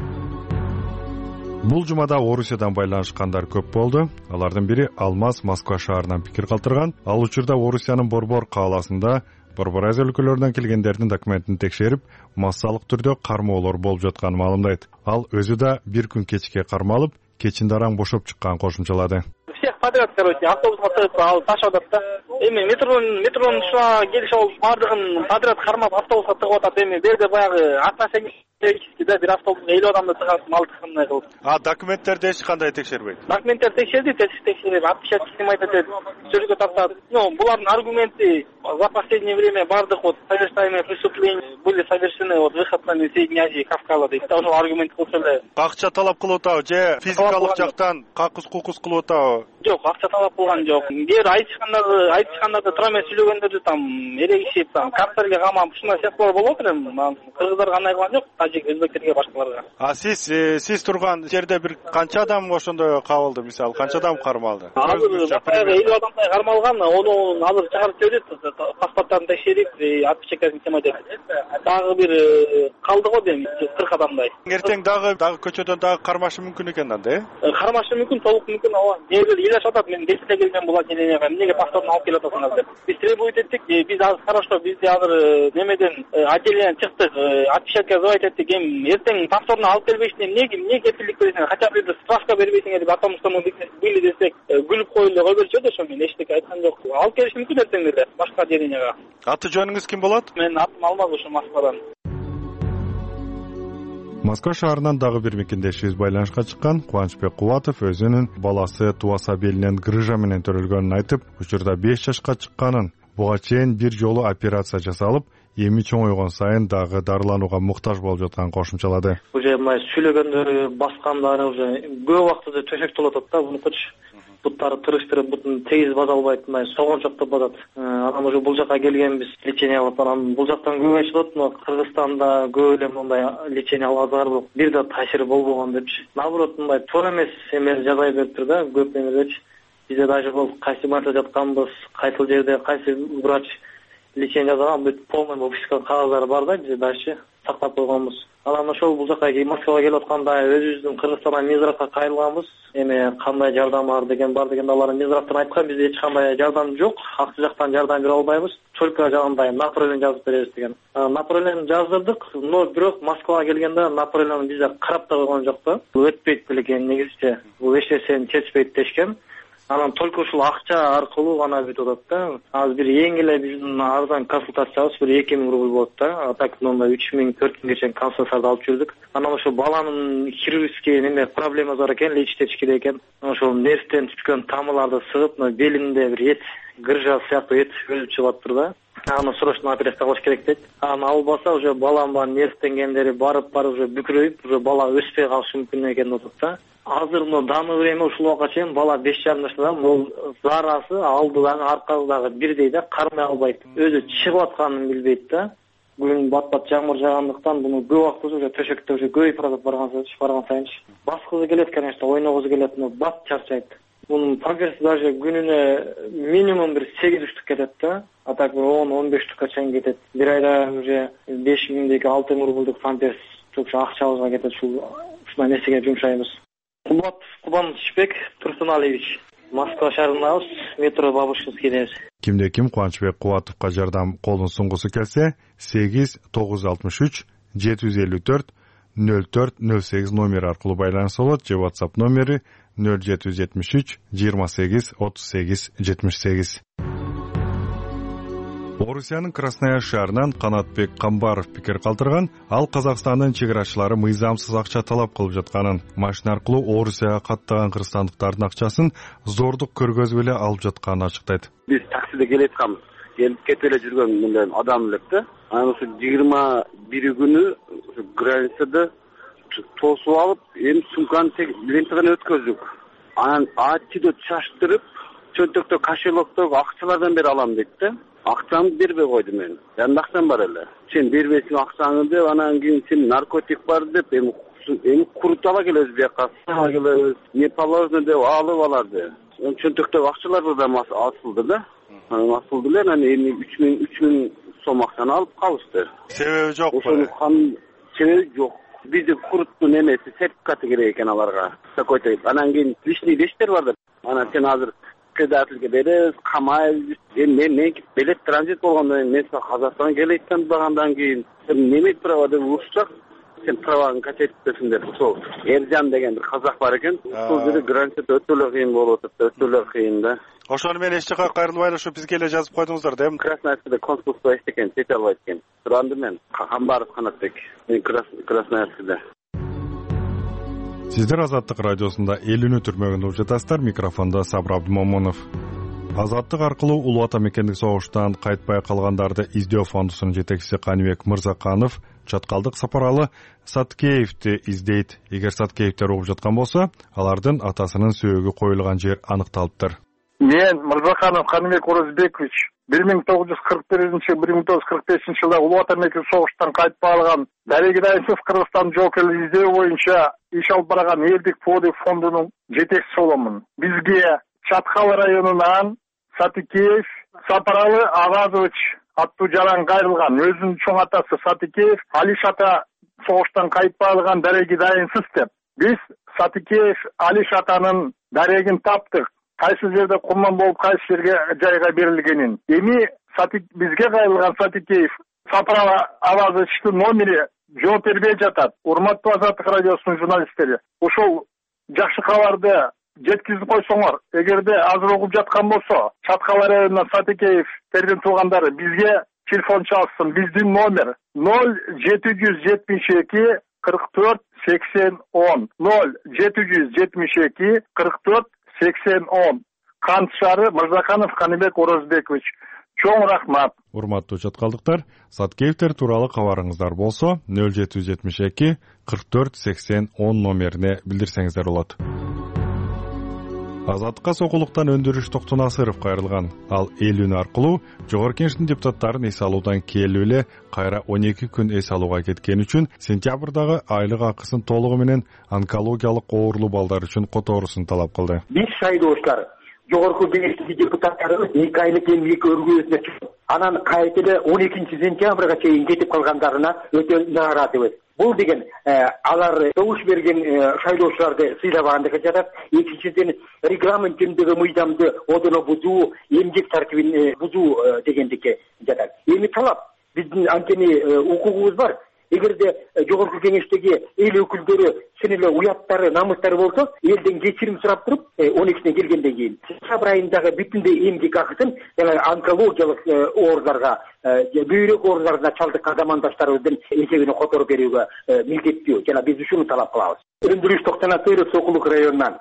Бул жумада Орусиядан байланышкандар көп болду. Алардын бири Алмаз Москва шаарынан пикир калтырган. Ал учурда Орусиянын Борбор кааласында Борбор Азия өлкөлөрүнөн келгендердин документин текшерип, массалык түрдө кармоолор болуп жатканын маалымдайт. Ал өзү да бир күн кечке кармалып, кечин дараң бошоп чыккан кошумчалады. Всех подряд, короче, автобусга тыгып алып ташадат да. Эми метронун метронун ушуга келиş алып бардыгын подряд кармап автобуска тыгып атат. Эми берде баягы отношение да бир автобуска элүү адамды тыгып малтыкындай кылып. А документтерди эч кандай текшербейт. Документтер текшерди, текшерип, отпечатки снимать этет, сөзгө тартат. Ну, булардын аргументи за последнее время бардык вот совершаемые преступления были совершены вот выходцами Средней Азии, Кавказа дейт. Ошол аргумент кылып эле. Акча талап кылып атабы же физикалык жактан какыс кукус кылып атабы? Жок, акча талап кылган жок. Эгер айтышкандарды, айтышкандарды туура эмес сүйлөгөндөрдү там эрегишип, там карцерге камап, ушундай сыяктуулар болуп атыр эми. Кыргыздар кандай кылган жок, тажик, өзбектерге, башкаларга. А сиз сиз турган жерде бир канча адам ошондой кабылды, мисалы, канча адам кармалды? Азыр баягы элүү адамдай кармалган, ону азыр чыгарып берет, паспорттарын текшерип, отпечаткасын снимать этет. Дагы бир калды го дейм, кырк адамдай. Эртең дагы дагы көчөдөн дагы кармашы мүмкүн экен анда, э? Кармашы мүмкүн, толук мүмкүн. Ооба. Элер илеш атат, мен десте келген булат элене, эмнеге паспортун алып келип атасыңар деп. Биз требует эттик, биз азыр хорошо, биз азыр немеден отделениеден чыктык, отпечатка сдавать эттик. Эми эртең паспортун алып келбешти, эмнеге эмне кепилдик бересиң? Хотя бы бир справка бербейсиңер деп о том, что мы были десек, күлүп коюлду, кой берчү ошо мен эчтеке айткан жок. Алып келиш мүмкүн эртең эле башка отделенияга. Аты жөнүңүз ким болот? Менин атым Алмаз, ошо Москвадан. Москва шаарынан дагы бир мекендешибиз байланышка чыккан. Кубанычбек Кубатов өзүнүн баласы Туаса белинен грыжа менен төрөлгөнүн айтып, учурда беш жашка чыкканын, буга чейин бир жолу операция жасалып, эми чоңойгон сайын дагы дарыланууга муктаж болуп жатканын кошумчалады. Уже мына сүйлөгөндөрү, баскандары уже көп убакытта төшөктө болот да, мунукучу буттары тырыштырып, бутун тегиз база албайт, мына согончоктоп батат. Анан уже бул жака келгенбиз, лечение алып, анан бул жактан көп айтышат, но Кыргызстанда көп эле мындай лечение алгандар болуп, бир да таасир болбогон депчи. Наоборот, мындай туура эмес эмени жазай бериптир да, көп эмелерчи. Бизде даже бол кайсы больницада жатканбыз, кайсыл жерде кайсы врач лечение жазган, бүт полный выписка кагаздары бар да, бизде дальше сактап койгонбуз. Анан ошол бул жака Москвага келип атканда өзүбүздүн Кыргызстандан Минздравга кайрылганбыз. Эми кандай жардам бар деген бар дегенде алар Минздравдан айткан, бизде эч кандай жардам жок, акча жактан жардам бере албайбыз, только жанагындай направление жазып беребиз деген. Направление жаздырдык, но бирок Москвага келгенде направление бизде карап да койгон жок да. Өтпөйт беле экен негизиче. Бул эч нерсени чечпейт дешкен. анан только ушул акча аркылуу гана бүтүп атат да. Азыр бир эң эле биздин арзан консультациябыз бир эки миң рубль болот да. А так монда үч миң төрт миңге чейин консультацияларды алып жүрдүк. Анан ошо баланын хирургический неме проблемасы бар экен, лечитечкиде экен. Ошол нервтен түшкөн тамырларды сыгып, белинде бир эт, грыжа сыяктуу эт өзүп чыгып атыптыр да. Аны срочно операция кылыш керек дейт. Аны албаса уже баланын бар нерв тенгендери барып барып уже бүкүрөйүп, уже бала өспөй калышы мүмкүн экен деп атат да. Азыр мына даны время ушул убакка чейин бала беш жарым жашта, бул зарасы алдыдагы аркадагы бирдей да, кармай албайт. Өзү чыгып атканын билбейт да. Бүгүн бат-бат жамгыр жаагандыктан буну көп убакыт уже төшөктө уже көбөйүп барат барган барган сайын. Баскызы келет, конечно, ойногузу келет, но бат чарчайт. Bunun progresi даже gününe minimum bir sekiz uçtuk kedet da. Atak bir on on beş tuka çen kedet. Bir ayda уже beş mingdeki altı ming rubulduk fantes çok şu akçabızga kedet. Şuna nesege jumşaymiz. Kubat Kuban Şipek Tursunalevич. Moskva шаарындабыз, метро Бабушкинскийдебиз. Кимде ким Кубанычбек Кубатовго жардам колун сунгусу келсе, сегиз тогуз жүз алтымыш үч жети жүз элүү төрт нөл төрт нөл сегиз номери аркылуу байланыса алат же WhatsApp номери нөл жети жүз жетимиш үч жыйырма сегиз отуз сегиз жетимиш сегиз. Орусиянын Краснояр шаарынан Канатбек Камбаров пикир калтырган, ал Казакстандын чек-арачылары мыйзамсыз акча талап кылып жатканын, машина аркылуу Орусияга каттаган кыргызстандыктардын акчасын зордук көргөзүп эле алып жатканын ачыктайт. Биз таксиде келе атканбыз, келип кетип эле жүргөн мындай адам элек да. Анан ошо жыйырма бир күнү границада тосуп алып, эми сумканы тек лентадан өткөздүк. Анан ачыды чаштырып, чөнтөктө кошелоктогу акчалардан бери алам дейт да. Акчамды бербей койдум мен. Жанында акчам бар эле. Сен бербейсиң акчаңды деп, анан кийин сен наркотик бар деп, эми эми курут ала келебиз бияка. Ала келебиз, не положено деп алып аларды. Чөнтөктөгү акчалар да асылды да. Асылды эле, анан эми үч миң үч миң сом акчаны алып калышты. Себеби жокпу? Ошонун себеби жок. Биздин куруттун немеси сертификаты керек экен аларга. Такойто. Анан кийин личный вещтер бар да. Анан сен азыр предательге беребиз, камайбыз. Эми мен мен билет транзит болгондон кийин мен Казакстанга келейин багандан кийин неме права деп урушсак, сен праваңды качетипсиң деп ошол Эржан деген бир казак бар экен. Ошол жерде границада өтө эле кыйын болуп атат, өтө эле кыйын да. Ошону мен эч жака кайрылбай эле ушу бизге эле жазып койдуңуздар да. Красноярскиде консулство экен, чете албайт экен. Туранды мен Камбаров Канатбек. Мен Красноярскиде. Сиздер Азаттык радиосунда эл үнү түрмөгүндө угуп жатасыздар. Микрофондо Сабыр Абдымомунов. Азаттык аркылуу Улуу Ата мекендик согуштан кайтпай калгандарды издөө фондусунун жетекчиси Каныбек Мырзаканов чаткалдык сапаралы Саткеевди издейт. Эгер Саткеевдер угуп жаткан болсо, алардын атасынын сөөгү коюлган жер аныкталыптыр. Мен Мырзаканов Каныбек Оразбекович бир миң тогуз жүз кырк биринчи бир миң тогуз жүз кырк бешинчи жылы Улуу Ата мекендик согуштан кайтпай калган Дареги Дайынсыз Кыргызстан жоокерлери издөө боюнча иш алып барган элдик подвиг фондунун жетекчиси боломун. Бизге Чаткал районунан Сатыкеев Сапаралы Авазович аттуу жаран кайрылган. Өзүнүн чоң атасы Сатыкеев Алиш ата согуштан кайтпай калган Дареги Дайынсыз деп. Биз Сатыкеев Алиш атанын дарегин таптык. Кайсы жерде курман болуп, кайсы жерге жайга берилгенин. Эми Сатик бизге кайрылган Сатыкеев Сапаралы Авазовичтин номери жооп бербей жатат. Урматтуу Азаттык радиосунун журналисттери, ошол жакшы кабарды жеткизип койсоңор, эгерде азыр угуп жаткан болсо, Чаткал районунан Сатыкеев тердин туугандары бизге телефон чалсын. Биздин номер ноль жети жүз жетимиш эки кырк төрт сексен он. ноль жети жүз жетимиш эки кырк төрт сексен он. Кант шаары, Мырзаканов Каныбек Оразбекович. Чоң рахмат. Урматтуу чаткалдыктар, Саткеевдер тууралуу кабарыңыздар болсо ноль жети жүз жетимиш эки кырк төрт сексен он номерине билдирсеңиздер болот. Азаттыкка сокулуктан өндүрүш Токтун Асыров кайрылган. Ал эл үнү аркылуу Жогорку Кеңештин депутаттарын эс алуудан келип эле кайра он эки күн эс алууга кеткени үчүн сентябрдагы айлык акысын толугу менен онкологиялык оорулуу балдар үчүн которуусун талап кылды. Биз шайлоочулар Жогорку Кеңештин депутаттары эки айлык эмгек өргүүсүнө чыгып, анан кайтып он экинчи сентябрга чейин кетип калгандарына өтө нааразыбыз. Бул деген алар добуш берген шайлоочуларды сыйлабагандыгы жатат. Экинчиден регламенттиндеги мыйзамды одоно бузуу, эмгек тартибин бузуу дегендикке жатат. Эми талап биздин анткени укугубуз бар. эгерде жогорку кеңештеги эл өкүлдөрү чын эле уяттары намыстары болсо элден кечирим сурап туруп он экисине келгенден кийин сентябрь айындагы бүтүндөй эмгек акысын жана онкологиялык ооруларга бүйрөк ооруларына чалдыккан замандаштарыбыздын эсебине которуп берүүгө милдеттүү жана биз ушуну талап кылабыз. Өндүрүш Токтонатыров Сокулук районунан.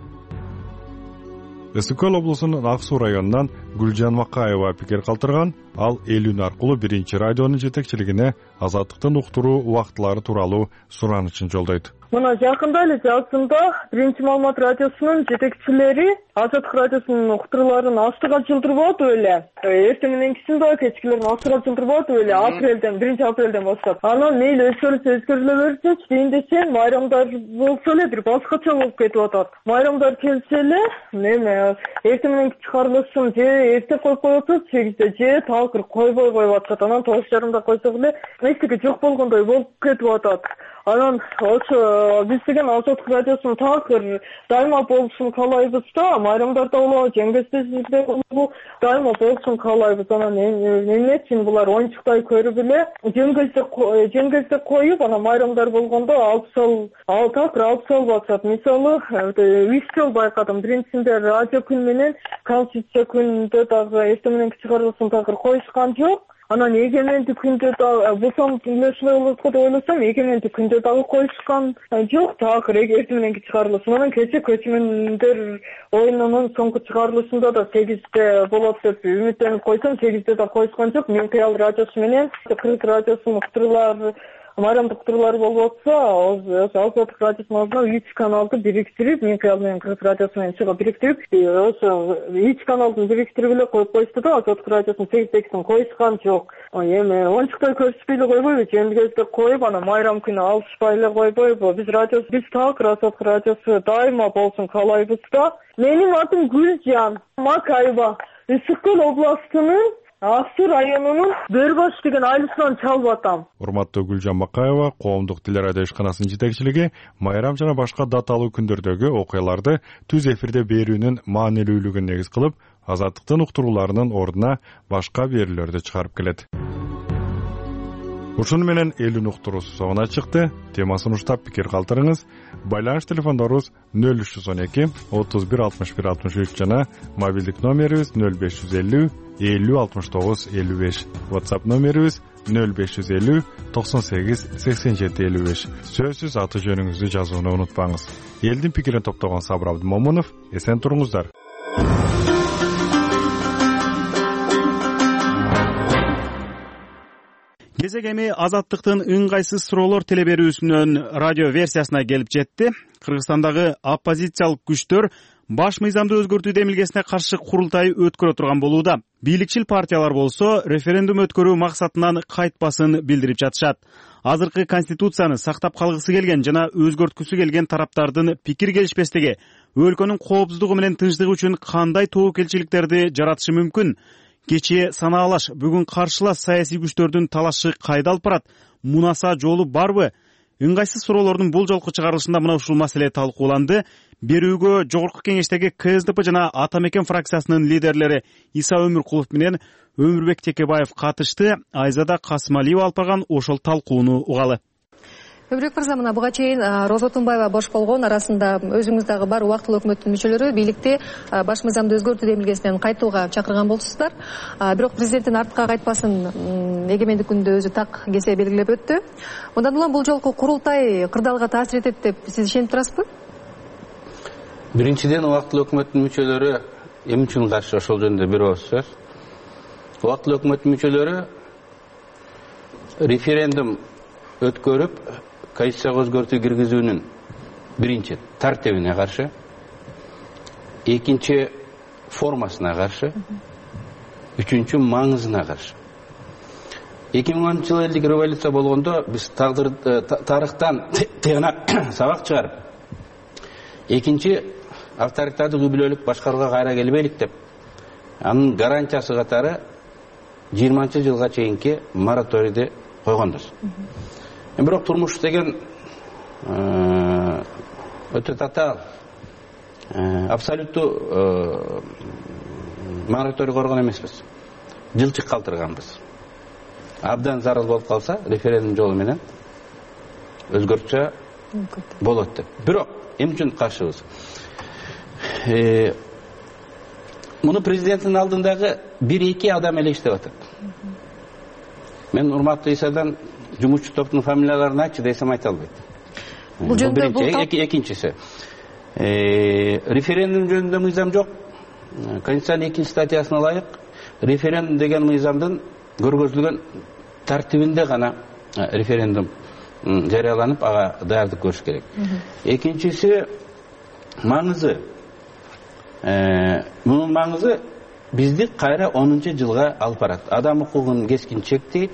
ысык көл облусунун ак суу районунан Гүлжан Макаева пикир калтырган. Ал эл үн аркылуу биринчи радионун жетекчилигине азаттыктын уктуруу убактылары тууралуу суранычын жолдойт. Мына жакында эле жазында биринчи маалымат радиосунун жетекчилери Азаттык радиосунун уктурууларын астыга жылдырып атып эле. Эртең мененкисинде кечкилерин астыга жылдырып атып эле апрелден биринчи апрелден баштап. Анан мейли өзгөрүлсө өзгөрүлө берсечи дейин десем, майрамдар болсо эле бир башкача болуп кетип атат. Майрамдар келсе эле, неме эртең мененки чыгарылышын же эрте коюп коюп атат, сегизде же такыр койбой коюп атышат. Анан тогуз жарымда койсок эле эчтеке жок болгондой болуп кетип атат. Анан ошо биз деген Азаттык радиосунун такыр дайыма болушун каалайбыз да, майрамдарда болобу, жеңгестерде болобу дайыма болушун каалайбыз. Анан эмне үчүн булар оюнчуктай көрүп эле жеңгезде коюп, анан майрамдар болгондо алып сал, ал такыр алып салып атышат. Мисалы, үч жол байкадым. Биринчисинде радио күн менен Конституция күнүндө дагы эртең мененки чыгарылышын такыр коюшкан жок. Анан эгемендик күндө да босом тилешме болот деп ойлосом, эгемендик күндө дагы коюшкан жок, такыр эртең мененки чыгарылыш. Анан кече көчмөндөр оюнунун соңку чыгарылышында да сегизде болот деп үмүттөнүп койсом, сегизде да коюшкан жок. Мен Кыял радиосу менен Кыргыз радиосунун уктуруулары майрамдык уктуруулары болуп атса, Азаттык радиосунун алдына үч каналды бириктирип, мен Кыял менен Кыргыз радиосу менен чыгып бириктирип, ошо үч каналды бириктирип эле коюп коюшту да, Азаттык радиосунун сегиздегисин коюшкан жок. Эми оюнчуктай көрсөтпөй эле койбойбу, жеңгезде коюп, анан майрам күнү алышпай эле койбойбу? Биз радио, биз такыр Азаттык радиосу дайыма болсун каалайбыз да. Менин атым Гүлжан Макаева, Ысык көл областынын Ак суу районунун Бөрбаш деген айылысынан чалып атам. Урматтуу Гүлжан Макаева коомдук телерадио ишканасынын жетекчилиги майрам жана башка даталуу күндөрдөгү окуяларды түз эфирде берүүнүн маанилүүлүгүн негиз кылып, азаттыктын уктурууларынын ордуна башка берүүлөрдү чыгарып келет. Ушуну менен элүн уктуруусу соңуна чыкты. Темасын уштап пикир калтырыңыз. Байланыш телефондорубуз нөл үч жүз он эки отуз бир алтымыш бир алтымыш үч жана мобилдик номерибиз нөл беш жүз элүү элүү алтымыш тогуз элүү беш. WhatsApp номерибиз нөл беш жүз элүү токсон сегиз сексен жети элүү беш. Сөзсүз аты жөнүңүздү жазууну унутпаңыз. Элдин пикирин топтогон Сабыр Абдымомунов, эсен туруңуздар. Кезек эми азаттыктын ыңгайсыз суроолор телеберүүсүнүн радио версиясына келип жетти. Кыргызстандагы оппозициялык күчтөр баш мыйзамды өзгөртүү демилгесине каршы курултай өткөрө турган болууда. Бийликчил партиялар болсо референдум өткөрүү максатынан кайтпасын билдирип жатышат. Азыркы конституцияны сактап калгысы келген жана өзгөрткүсү келген тараптардын пикир келишпестиги өлкөнүн коопсуздугу менен тынчтыгы үчүн кандай тобокелчиликтерди жаратышы мүмкүн? Кечээ санаалаш, бүгүн каршылас саясий күчтөрдүн талашы кайда алып барат? Мунаса жолу барбы? Ыңгайсыз суроолордун бул жолку чыгарылышында мына ушул маселе талкууланды. Берүүгө жогорку кеңештеги КСДП жана Ата Мекен фракциясынын лидерлери Иса Өмүркулов менен Өмүрбек Текебаев катышты. Айзада Касымалиева алып барган ошол талкууну угалы. Өмүрбек мырза, мына буга чейин Роза Тунбаева бош болгон арасында өзүңүз дагы бар убактылуу өкмөттүн мүчөлөрү бийликти баш мыйзамды өзгөртүү демилгесинен кайтууга чакырган болчусуздар. Бирок президенттин артка кайтпасын эгемендик күндө өзү так кесе белгилеп өттү. Мындан улам бул жолку курултай кырдаалга таасир этет деп сиз ишенип турасызбы? Биринчиден, убактылуу өкмөттүн мүчөлөрү эмне үчүн каршы, ошол жөнүндө бир ооз сөз. Убактылуу өкмөттүн мүчөлөрү референдум өткөрүп Конституцияга өзгөртүү киргизүүнүн биринчи тартибине каршы, экинчи формасына каршы, үчүнчү маңызына каршы. эки миң онунчу жылы элдик революция болгондо биз тагдыр тарыхтан тыйына сабак чыгарып, экинчи авторитардык үй-бүлөлүк башкарууга кайра келбейлик деп, анын гарантиясы катары жыйырманчы жылга чейинки мораторийди койгонбуз. Бирок турмуш деген өтө татаал, абсолюттуу мораторий коргон эмеспиз. Жылчык калтырганбыз. Абдан зарыл болуп калса, референдум жолу менен өзгөртсө болот деп. Бирок эмне үчүн каршыбыз? Муну президенттин алдындагы бир эки адам эле иштеп атат. Мен урматтуу Исадан жумушчу топтун фамилияларын айтчы десем айта албайт. Бул жөнүндө бул экинчиси. Референдум жөнүндө мыйзам жок. Конституциянын экинчи статьясына ылайык референдум деген мыйзамдын көргөзүлгөн тартибинде гана референдум жарыяланып, ага даярдык көрүш керек. Экинчиси маңызы. Мунун маңызы бизди кайра онунчу жылга алып барат. Адам укугун кескин чектейт,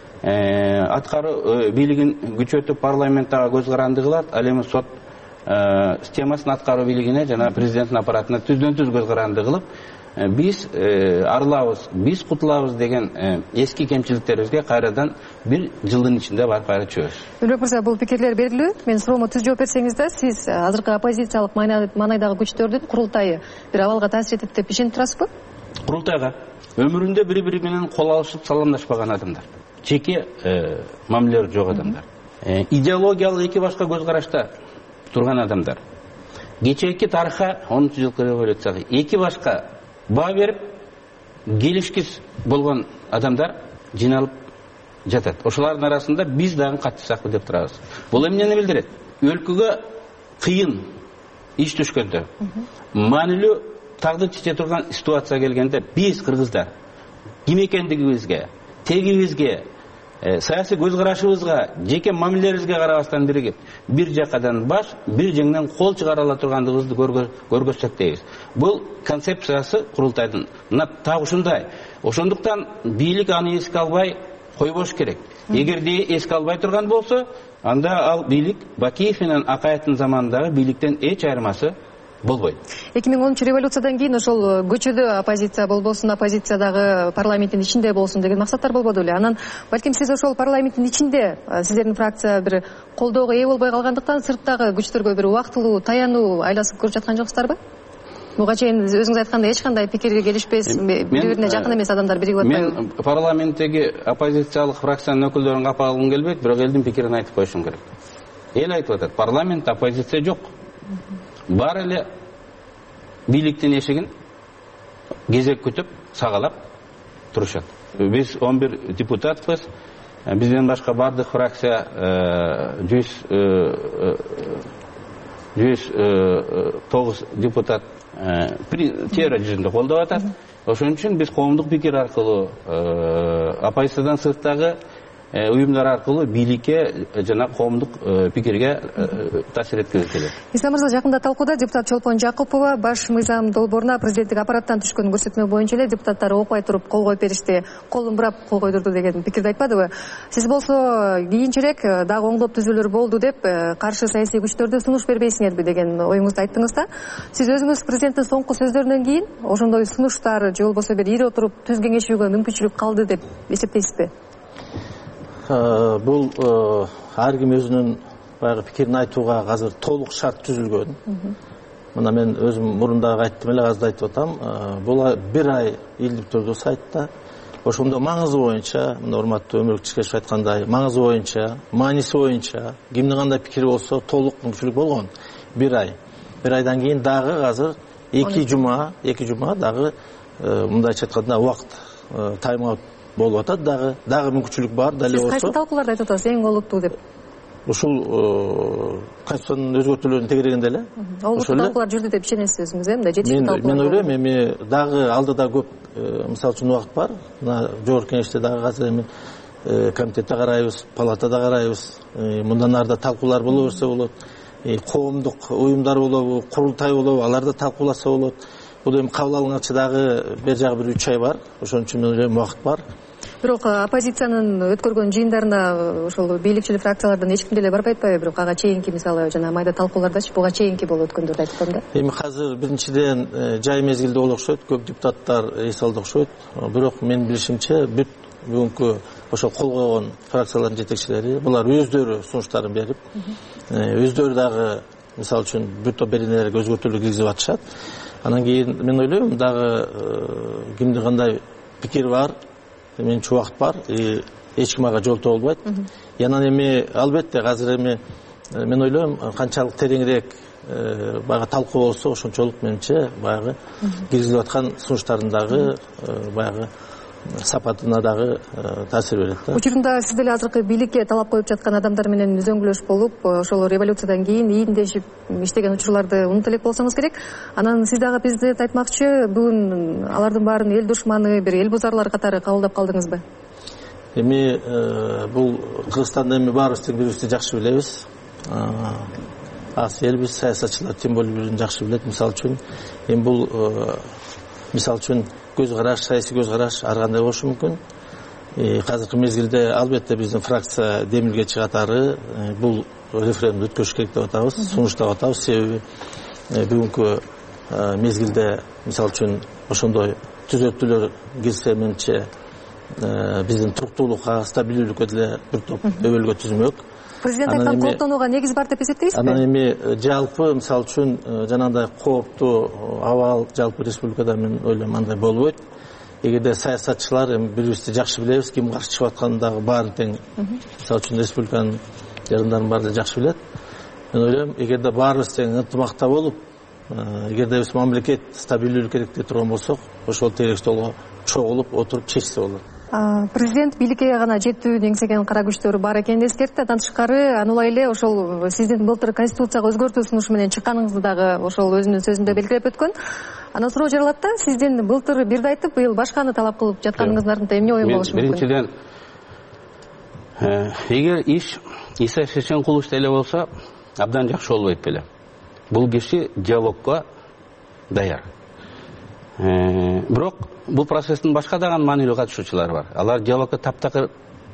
аткаруу бийлигин күчөтүп парламенттага көз каранды кылат, ал эми сот системасын аткаруу бийлигине жана президенттин аппаратына түздөн-түз көз каранды кылып, биз арылабыз, биз кутулабыз деген эски кемчиликтерибизге кайрадан бир жылдын ичинде барып кайра чөбөз. Өлбек мырза, бул пикирлер белгилүү. Мен суроомо түз жооп берсеңиз да, сиз азыркы оппозициялык маанайдагы күчтөрдүн курултайы бир абалга таасир этет деп ишенип турасызбы? Курултайга өмүрүндө бири-бири менен кол алышып саламдашпаган адамдар, чеке мамилелери жок адамдар, идеологиялык эки башка көз карашта турган адамдар, кечээки тарыхка онунчу жылкы революцияга эки башка баа берип келишкис болгон адамдар жиналып жатат. Ошолардын арасында биз дагы катышсакпы деп турабыз. Бул эмнени билдирет? Өлкөгө кыйын иш түшкөндө, маанилүү тагдыр чече турган ситуация келгенде биз кыргыздар ким экендигибизге, тегибизге, саясий көз карашыбызга, жеке мамилелерибизге карабастан биригип, бир жакадан баш, бир жеңнен кол чыгара ала тургандыгыбызды көргөзсөк дейбиз. Бул концепциясы курултайдын. Мына так ушундай. Ошондуктан бийлик аны эске албай койбош керек. Эгерде эске албай турган болсо, анда ал бийлик Бакиев менен Акаевдин заманындагы бийликтен эч айырмасы болбойт. эки миң онунчу революциядан кийин ошол көчөдө оппозиция болбосун, оппозициядагы парламенттин ичинде болсун деген максаттар болбоду эле. Анан балким сиз ошол парламенттин ичинде сиздердин фракция бир колдоого ээ болбой калгандыктан сырттагы күчтөргө бир убактылуу таянуу айласып көрүп жаткан жоксуздарбы? Буга чейин өзүңүз айткандай эч кандай пикирге келишпес, бири-бирине жакын эмес адамдар биригип атпайбы? Мен парламенттеги оппозициялык фракциянын өкүлдөрүн капа алгым келбейт, бирок элдин пикирин айтып коюшум керек. Эл айтып атат, парламентте оппозиция жок. Бар эле бийликтин эшигин кезек күтүп, сагалап турушат. Биз он бир депутатпыз. Бизден башка бардык фракция жүз тогуз депутат теория жүзүндө колдоп атат. Ошон үчүн биз коомдук пикир аркылуу, оппозициядан сырттагы уюмдар аркылуу бийликке жана коомдук пикирге таасир эткизи келет. Ислам мырза, жакында талкууда депутат Чолпон Жакупова баш мыйзам долбооруна президенттик аппараттан түшкөн көрсөтмө боюнча эле депутаттар окубай туруп кол коюп беришти, колун бурап кол койдурду деген пикирди айтпадыбы? Сиз болсо кийинчерээк дагы оңдоп түзүүлөр болду деп каршы саясий күчтөрдө сунуш бербейсиңерби деген оюңузду айттыңыз да. Сиз өзүңүз президенттин соңку сөздөрүнөн кийин ошондой сунуштар же болбосо бир ири отуруп түз кеңешүүгө мүмкүнчүлүк калды деп эсептейсизби? Бул ар ким өзүнүн баягы пикирин айтууга азыр толук шарт түзүлгөн. Мына мен өзүм мурунда айттым эле, азыр айтып атам. Бул бир ай илдик түрдө сайтта. Ошондо маңызы боюнча, мына урматтуу Өмүрбек Чишкешев айткандай, маңызы боюнча, мааниси боюнча кимдин кандай пикири болсо толук мүмкүнчүлүк болгон. Бир ай. Бир айдан кийин дагы азыр эки жума, эки жума дагы мындайча айтканда убакыт тайм-аут болуп атат, дагы дагы мүмкүнчүлүк бар, дале болсо. Сиз кайсы талкууларды айтып атасыз, эң олуттуу деп? Ушул Конституциянын өзгөртүүлөрүн тегерегенде эле. Олуттуу талкуулар жүрдү деп ишенесиз өзүңүз, эмне? Жетиштүү талкуулар. Мен ойлойм, эми дагы алдыда көп, мисалы үчүн убакыт бар. Мына жогорку кеңеште дагы азыр эми комитетте карайбыз, палатада карайбыз. Мындан арда талкуулар боло берсе болот. Коомдук уюмдар болобу, курултай болобу, аларда талкууласа болот. Бул эми кабыл алынганча дагы бер жагы бир үч ай бар. Ошон үчүн мен ойлойм убакыт бар. Бирок оппозициянын өткөргөн жыйындарына ошол бийликчил фракциялардан эч ким деле барбай атпайбы? Бирок ага чейинки, мисалы жана майда талкуулардачы буга чейинки болуп өткөндөрдү айтып атам да. Эми азыр биринчиден жай мезгилде боло окшойт, көп депутаттар эс алды окшойт. Бирок менин билишимче бүт бүгүнкү ошол кол койгон фракциялардын жетекчилери булар өздөрү сунуштарын берип, өздөрү дагы мисалы үчүн бүт беренелерге өзгөртүүлөр киргизип атышат. Анан кийин мен ойлойм дагы кимдин кандай пикири бар, менимче убакыт бар. эч ким ага жолтоо болбойт. Анан эми албетте азыр эми мен ойлойм канчалык тереңирээк баягы талкуу болсо ошончолук менимче баягы киргизилип аткан сунуштардын дагы баягы сапатына дагы таасир берет да. Учурунда сиз деле азыркы бийликке талап коюп жаткан адамдар менен үзөңгүлөш болуп, ошол революциядан кийин ийиндешип иштеген учурларды унута элек болсоңуз керек. Анан сиз дагы президент айтмакчы, бүгүн алардын баарын эл душманы, бир эл бузарлар катары кабылдап калдыңызбы? Эми бул Кыргызстанда эми баарыбыз тең бири-бирибизди жакшы билебиз. Аз элбиз, саясатчылар тем более бирин жакшы билет. Мисалы үчүн эми бул мисалы үчүн көз караш, саясий көз караш ар кандай болушу мүмкүн. Азыркы мезгилде албетте биздин фракция демилгечи катары бул референдум өткөрүш керек деп атабыз, сунуштап атабыз. Себеби бүгүнкү мезгилде мисалы үчүн ошондой түзөтүүлөр кирсе менимче биздин туруктуулукка, стабилдүүлүккө деле бир топ өбөлгө түзмөк. Президент айткан кооптонууга негиз бар деп эсептейсизби? Анан эми жалпы мисалы үчүн жанагындай кооптуу абал жалпы республикада мен ойлойм андай болбойт. Эгерде саясатчылар эми бири-бирибизди жакшы билебиз, ким каршы чыгып атканын дагы баары тең мисалы үчүн республиканын жарандарын баары эле жакшы билет. Мен ойлойм, эгерде баарыбыз тең ынтымакта болуп, эгерде биз мамлекет стабилдүүлүк керек деп турган болсок, ошол терек столго чогулуп отуруп чечсе болот. Президент бийликке гана жетүүнү эңсеген кара күчтөр бар экенин эскертти. Андан тышкары анулай эле ошол сиздин былтыр конституцияга өзгөртүү сунушу менен чыкканыңызды дагы ошол өзүнүн сөзүндө белгилеп өткөн. Анан суроо жаралат да, сиздин былтыр бирди айтып, быйыл башканы талап кылып жатканыңыздын артында эмне оюн болушу мүмкүн? Биринчиден, эгер иш Иса Шешенкулович эле болсо, абдан жакшы болбойт беле. Бул киши диалогко даяр. Бирок бул процесстин башка дагы маанилүү катышуучулары бар. Алар диалогко таптакыр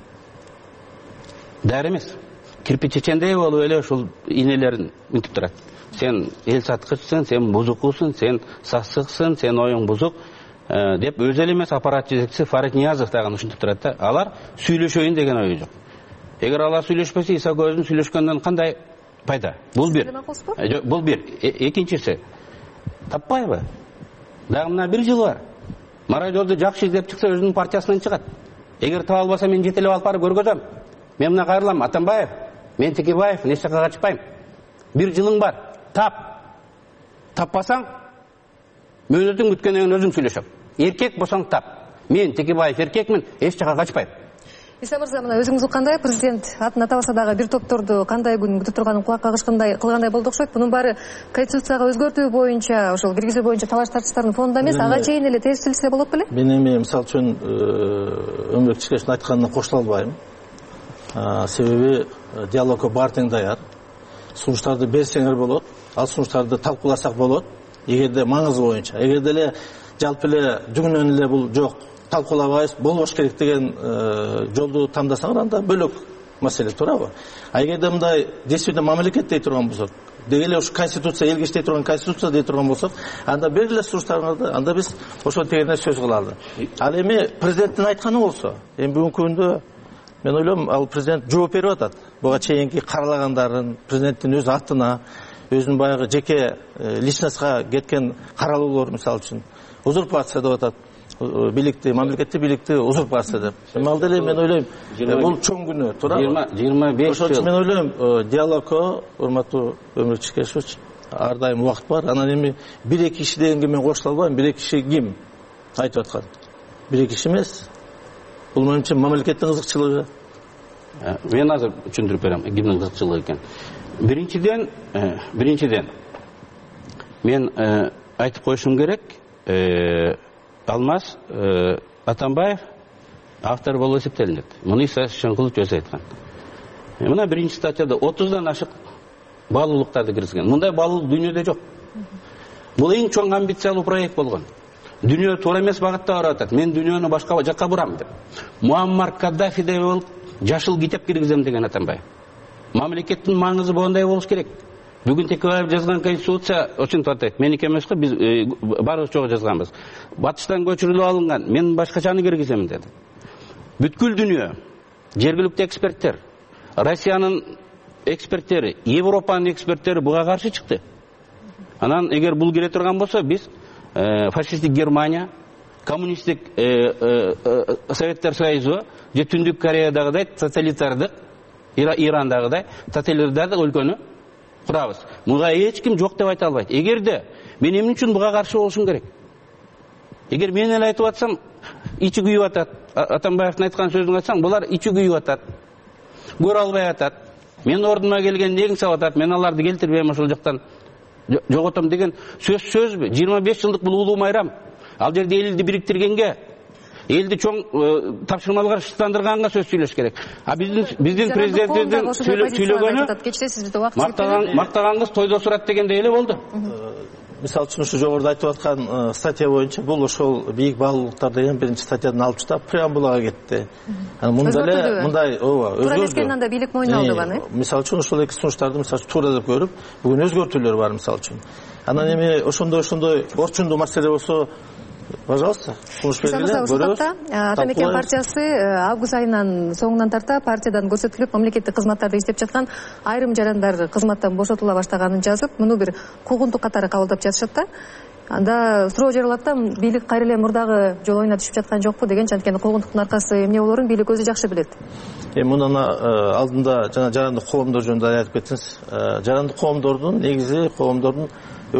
даяр эмес. Кирпичечендей болуп эле ушул инелерин мүнтүп турат. Сен эл саткычсың, сен бузукусуң, сен сасыксың, сен оюң бузук деп өзү эле эмес аппарат жетекчиси Фарид Ниязов дагы ушинтип турат да. Алар сүйлөшөйүн деген ою жок. Эгер алар сүйлөшпөсө, Иса көзүн сүйлөшкөндөн кандай пайда? Бул бир. Бул бир. Экинчиси, Таппаева дагы мына бир жыл бар. Мародерди жакшы издеп чыкса, өзүнүн партиясынан чыгат. Эгер таба албаса, мен жетелеп алып барып көргөзөм. Мен мына кайрылам, Атамбаев, мен Текебаев, эч жака качпайм. Бир жылың бар. Тап. Таппасаң, мөөнөтүң бүткөндөн кийин өзүм сүйлөшөм. Эркек болсоң тап. Мен Текебаев эркекмин, эч жака качпайм. Иса мырза, мына өзүңүз уккандай, президент атын атабаса дагы бир топторду кандай күн күтүп турганын кулакка кагышкандай кылгандай болду окшойт. Мунун баары конституцияга өзгөртүү боюнча, ошол киргизүү боюнча талаш тартыштардын фонунда эмес, ага чейин эле териштирилсе болот беле? Мен эми мисалы үчүн Өмүрбек Чекешовдун айтканына кошула албайм. Себеби диалогко баары тең даяр. Сунуштарды берсеңер болот, ал сунуштарды талкууласак болот. Эгерде маңызы боюнча, эгерде эле жалпы эле жүгүнөн эле бул жок, талкуулабайбыз, болбош керек деген жолду тандасаңар, анда бөлөк маселе туурабы? А эгерде мындай действительно мамлекет дей турган болсок, деги эле ушу конституция, элге иштей турган конституция дей турган болсок, анда бери эле сунуштарыңарды, анда биз ошол тегене сөз кылалы. Ал эми президенттин айтканы болсо, эми бүгүнкү күндө мен ойлойм, ал президент жооп берип атат. Буга чейинки каралагандарын президенттин өз атына, өзүнүн баягы жеке личностька кеткен каралуулар, мисалы үчүн узурпация деп атат. Бийликти, мамлекеттик бийликти узурпация деп. Эми ал деле мен ойлойм, бул чоң күнөө, туурабы? жыйырма беш жыл. Ошон мен ойлойм, диалогко, урматтуу Өмүрбек Чекешович, ар дайым убакыт бар. Анан эми бир эки киши дегенге мен кошула албайм. Бир эки киши ким айтып аткан? Бир эки киши эмес. Бул менимче мамлекеттин кызыкчылыгы. Мен азыр түшүндүрүп берем, кимдин кызыкчылыгы экен. Биринчиден, биринчиден мен айтып коюшум керек, Алмаз Атамбаев автор болуп эсептелинет. Муну Иса Шешенкулович өзү айткан. Мына биринчи статьяда отуздан ашык баалуулуктарды киргизген. Мындай баалуулук дүйнөдө жок. Бул эң чоң амбициялуу проект болгон. Дүйнө туура эмес багытта барып атат. Мен дүйнөнү башка жакка бурам деп. Муаммар Каддафидей болуп, жашыл китеп киргизем деген Атамбаев. Мамлекеттин маңызы бондой болуш керек. Бүгүн Текебаев жазган конституция ошентип атат. Меники эмес го, биз баарыбыз чогуу жазганбыз. Батыштан көчүрүлүп алынган, мен башкачаны киргизем деди. Бүткүл дүйнө, жергиликтүү эксперттер, Россиянын эксперттери, Европанын эксперттери буга каршы чыкты. Анан эгер бул кире турган болсо, биз фашисттик Германия, коммунисттик Советтер Союзу же Түндүк Кореядагыдай тоталитардык, Ирандагыдай тоталитардык өлкөнү курабыз. Муга эч ким жок деп айта албайт. Эгерде мен эмне үчүн буга каршы болушум керек? Эгер мен эле айтып атсам, ичи күйүп атат. Атамбаевдин айткан сөзүн айтсаң, булар ичи күйүп атат. Көрө албай атат. Мен ордума келген негин сап атат. Мен аларды келтирбейм, ошол жактан жоготом деген сөз сөзбү? жыйырма беш жылдык бул улуу майрам. Ал жерде элди бириктиргенге, элди чоң тапшырмалар ырштандырганга сөз сүйлөш керек. А биздин биздин президентибиздин сүйлөгөнү мактаган кыз тойдо сурат дегендей эле болду. Мисалы үчүн ушу жогоруда айтып аткан статья боюнча бул ошол бийик баалуулуктар деген биринчи статьядан алып чыгып преамбулага кетти. Анан мында эле мындай ооба өзгөрдү. Туура эмескенин анда бийлик мойнуна алды баны. Мисалы үчүн ошол эки сунуштарды мисалы туура деп көрүп, бүгүн өзгөртүүлөр бар мисалы үчүн. Анан эми ошондой ошондой орчундуу маселе болсо, пожалуйста, сунуш бергиле, көрөбүз. Атамекен партиясы август айынын соңунан тарта партиядан көрсөтүлүп, мамлекеттик кызматтарды иштеп жаткан айрым жарандар кызматтан бошотула баштаганын жазып, муну бир куугунтук катары кабылдап жатышат да. Анда суроо жаралат да, бийлик кайра эле мурдагы жолоюна түшүп жаткан жокпу деген, анткени куугунтуктун аркасы эмне болорун бийлик өзү жакшы билет. Эми мундан алдында жана жарандык коомдор жөнүндө айтып кеттиңиз. Жарандык коомдордун негизи коомдордун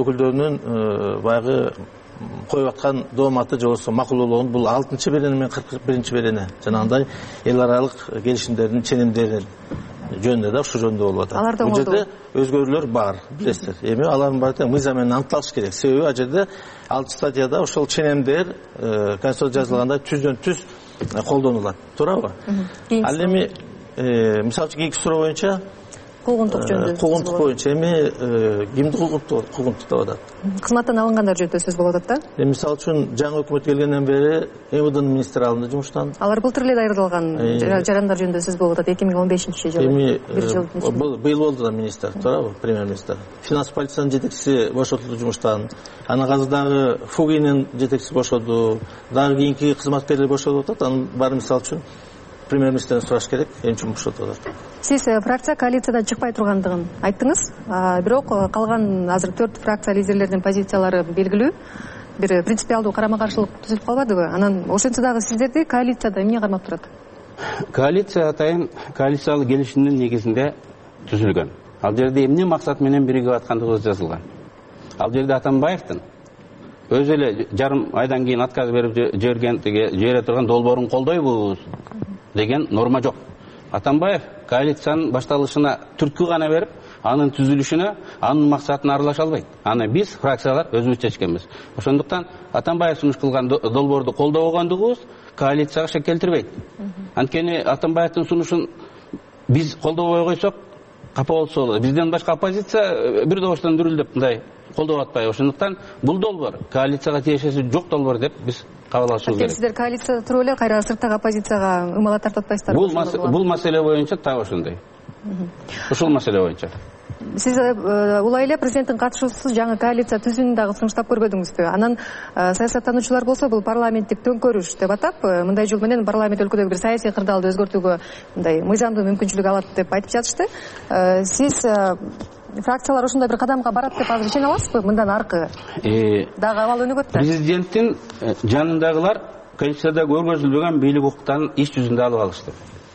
өкүлдөрүнүн баягы коюп аткан дооматы же болбосо макулдуулугун бул алтынчы берене менен кырк биринчи берене жанагындай эл аралык келишимдердин ченемдерин жөнүндө да ушул жөнүндө болуп атат. Бул жерде өзгөрүүлөр бар, билесиздер. Эми алардын баары тең мыйзам менен аныкталыш керек. Себеби ал жерде алтынчы статьяда ошол ченемдер конституцияда жазылгандай түздөн түз колдонулат. Туурабы? Ал эми мисалы үчүн кийинки суроо боюнча куугунтук жөнүндө куугунтук боюнча эми кимди куугунтук деп атат? Кызматтан алынгандар жөнүндө сөз болуп атат да. Эми мисалы үчүн жаңы өкмөт келгенден бери МВДнын министри алынды жумуштан. Алар былтыр эле дайрылган жарандар жөнүндө сөз болуп атат эки миң он бешинчи жылы. Эми быйыл болду да министр, туурабы, премьер-министр. Финанс полициянын жетекчиси бошотулду жумуштан. Анан азыр дагы ФУГИнин жетекчиси бошоду, дагы кийинки кызматкерлер бошотуп атат. Анын баары мисалы үчүн премьер-министрден сураш керек, эмне үчүн бошотуп атат. Сиз фракция коалициядан чыкпай тургандыгын айттыңыз, бирок калган азыр төрт фракция лидерлеринин позициялары белгилүү. Бир принципиалдуу карама-каршылык түзүлүп калбадыбы? Анан ошентсе дагы сиздерди коалицияда эмне кармап турат? Коалиция атайын коалициялык келишимдин негизинде түзүлгөн. Ал жерде эмне максат менен биригип аткандыгыбыз жазылган. Ал жерде Атамбаевдин өзү эле жарым айдан кийин отказ берип жиберген, жибере турган долбоорун колдойбуз деген норма жок. Атамбаев коалициянын башталышына түрткү гана берип, анын түзүлүшүнө, анын максатына аралаша албайт. Аны биз фракциялар өзүбүз чечкенбиз. Ошондуктан Атамбаев сунуш кылган долбоорду колдобогондугубуз коалицияга шек келтирбейт. Анткени Атамбаевдин сунушун биз колдобой койсок, капа болсо болот. Бизден башка оппозиция бир добуштан дүрүлдөп мындай колдоп атпай. Ошондуктан бул долбоор коалицияга тиешеси жок долбоор деп биз кабыл алышыбыз керек. Сиздер коалицияда туруп эле кайра сырттагы оппозицияга ымала тартып атпайсыздарбы? Бул маселе боюнча так ошондой. Ушул маселе боюнча. Сиз улай эле президенттин катышуусуз жаңы коалиция түзүүнү дагы сунуштап көрбөдүңүзбү? Анан саясаттануучулар болсо бул парламенттик төңкөрүш деп атап, мындай жол менен парламент өлкөдөгү бир саясий кырдаалды өзгөртүүгө мындай мыйзамдуу мүмкүнчүлүк алат деп айтып жатышты. Сиз фракциялар ошондой бир кадамга барат деп азыр ишене аласызбы? Мындан аркы дагы абал өнүгөт да. Президенттин жанындагылар Конституцияда көргөзүлбөгөн бийлик укуктарын иш жүзүндө алып алышты.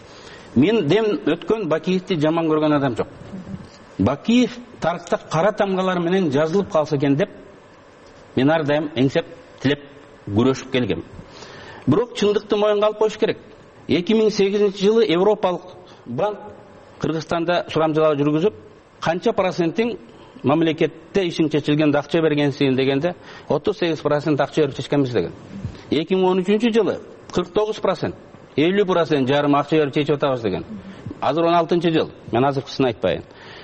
Мен дем өткөн Бакиевди жаман көргөн адам жок. Бакиев тарыхта кара тамгалар менен жазылып калса экен деп мен ар дайым эңсеп, тилеп, күрөшүп келгем. Бирок чындыкты моюнга алып коюш керек. эки миң сегизинчи жылы Европалык банк Кыргызстанда сурамжылоо жүргүзүп, канча процентин мамлекетте ишин чечилген акча бергенсиң дегенде отуз сегиз процент акча берип чечкенбиз деген. эки миң он үчүнчү жылы кырк тогуз процент, элүү процент жарым акча берип чечип атабыз деген. Азыр он алтынчы жыл, мен азыркысын айтпайын.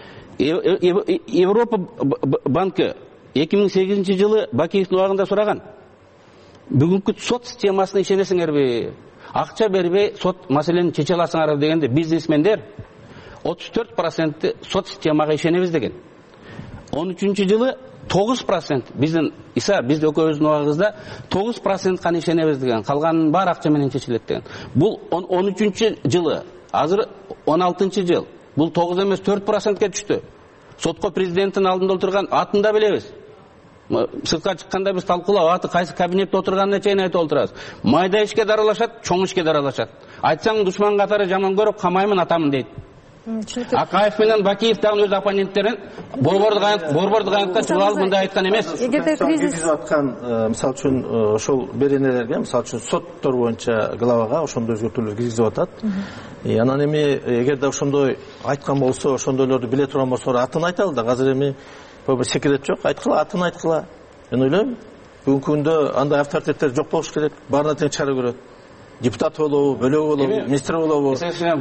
Европа банкы эки миң сегизинчи жылы Бакиевдин убагында сураган. Бүгүнкү сот системасына ишенесиңерби? Акча бербей сот маселени чече аласыңар дегенде бизнесмендер отуз төрт процент сот системага ишенебиз деген. он үчүнчү жылы тогуз процент биздин иса биз экөөбүздүн убагыбызда тогуз процент гана ишенебиз деген. Калганын баары акча менен чечилет деген. Бул он үчүнчү жылы, азыр он алтынчы жыл. Бул тогуз эмес төрт процентке түштү. Сотко президенттин алдында отурган атын да билебиз. сыртқа шыққанда біз талқылау аты қайсы кабинетте отырғанына чейин айтып отырабыз. Майда ишке да аралашат, чоң ишке да аралашат. Айтсаң душман қатары жаман көріп қамаймын атамын дейді. Акаев менен Бакиев дагы өз оппоненттерин борбордук аянтка чыгып алып мындай айткан эмес. Эгерде кризис аткан, мисалы үчүн, ошол беренелерге, мисалы үчүн соттор боюнча главага ошондой өзгөртүүлөр киргизип атат. Анан эми эгерде ошондой айткан болсо, ошондойлорду биле турган болсо, атын айталы да. Азыр эми бул секрет жок, айткыла, атын айткыла. Мен ойлойм, бүгүнкү күндө андай авторитеттер жок болуш керек. Баарына тең чара көрөт. Депутат болобу, бөлөг болобу, министр болобу.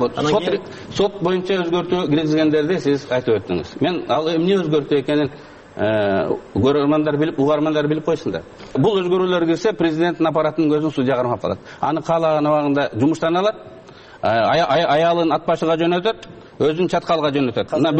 Сот боюнча өзгөртүү киргизгендерди сиз айтып өттүңүз. Мен ал эмне өзгөртүү экенин көрөрмандар билип, угармандар билип койсундар. Бул өзгөрүүлөр кирсе, президенттин аппаратынын көзүн судья кармап калат. Аны каалаган убагында жумуштан алат, аялын ат башыга жөнөтөт, өзүн чаткалга жөнөтөт. Мына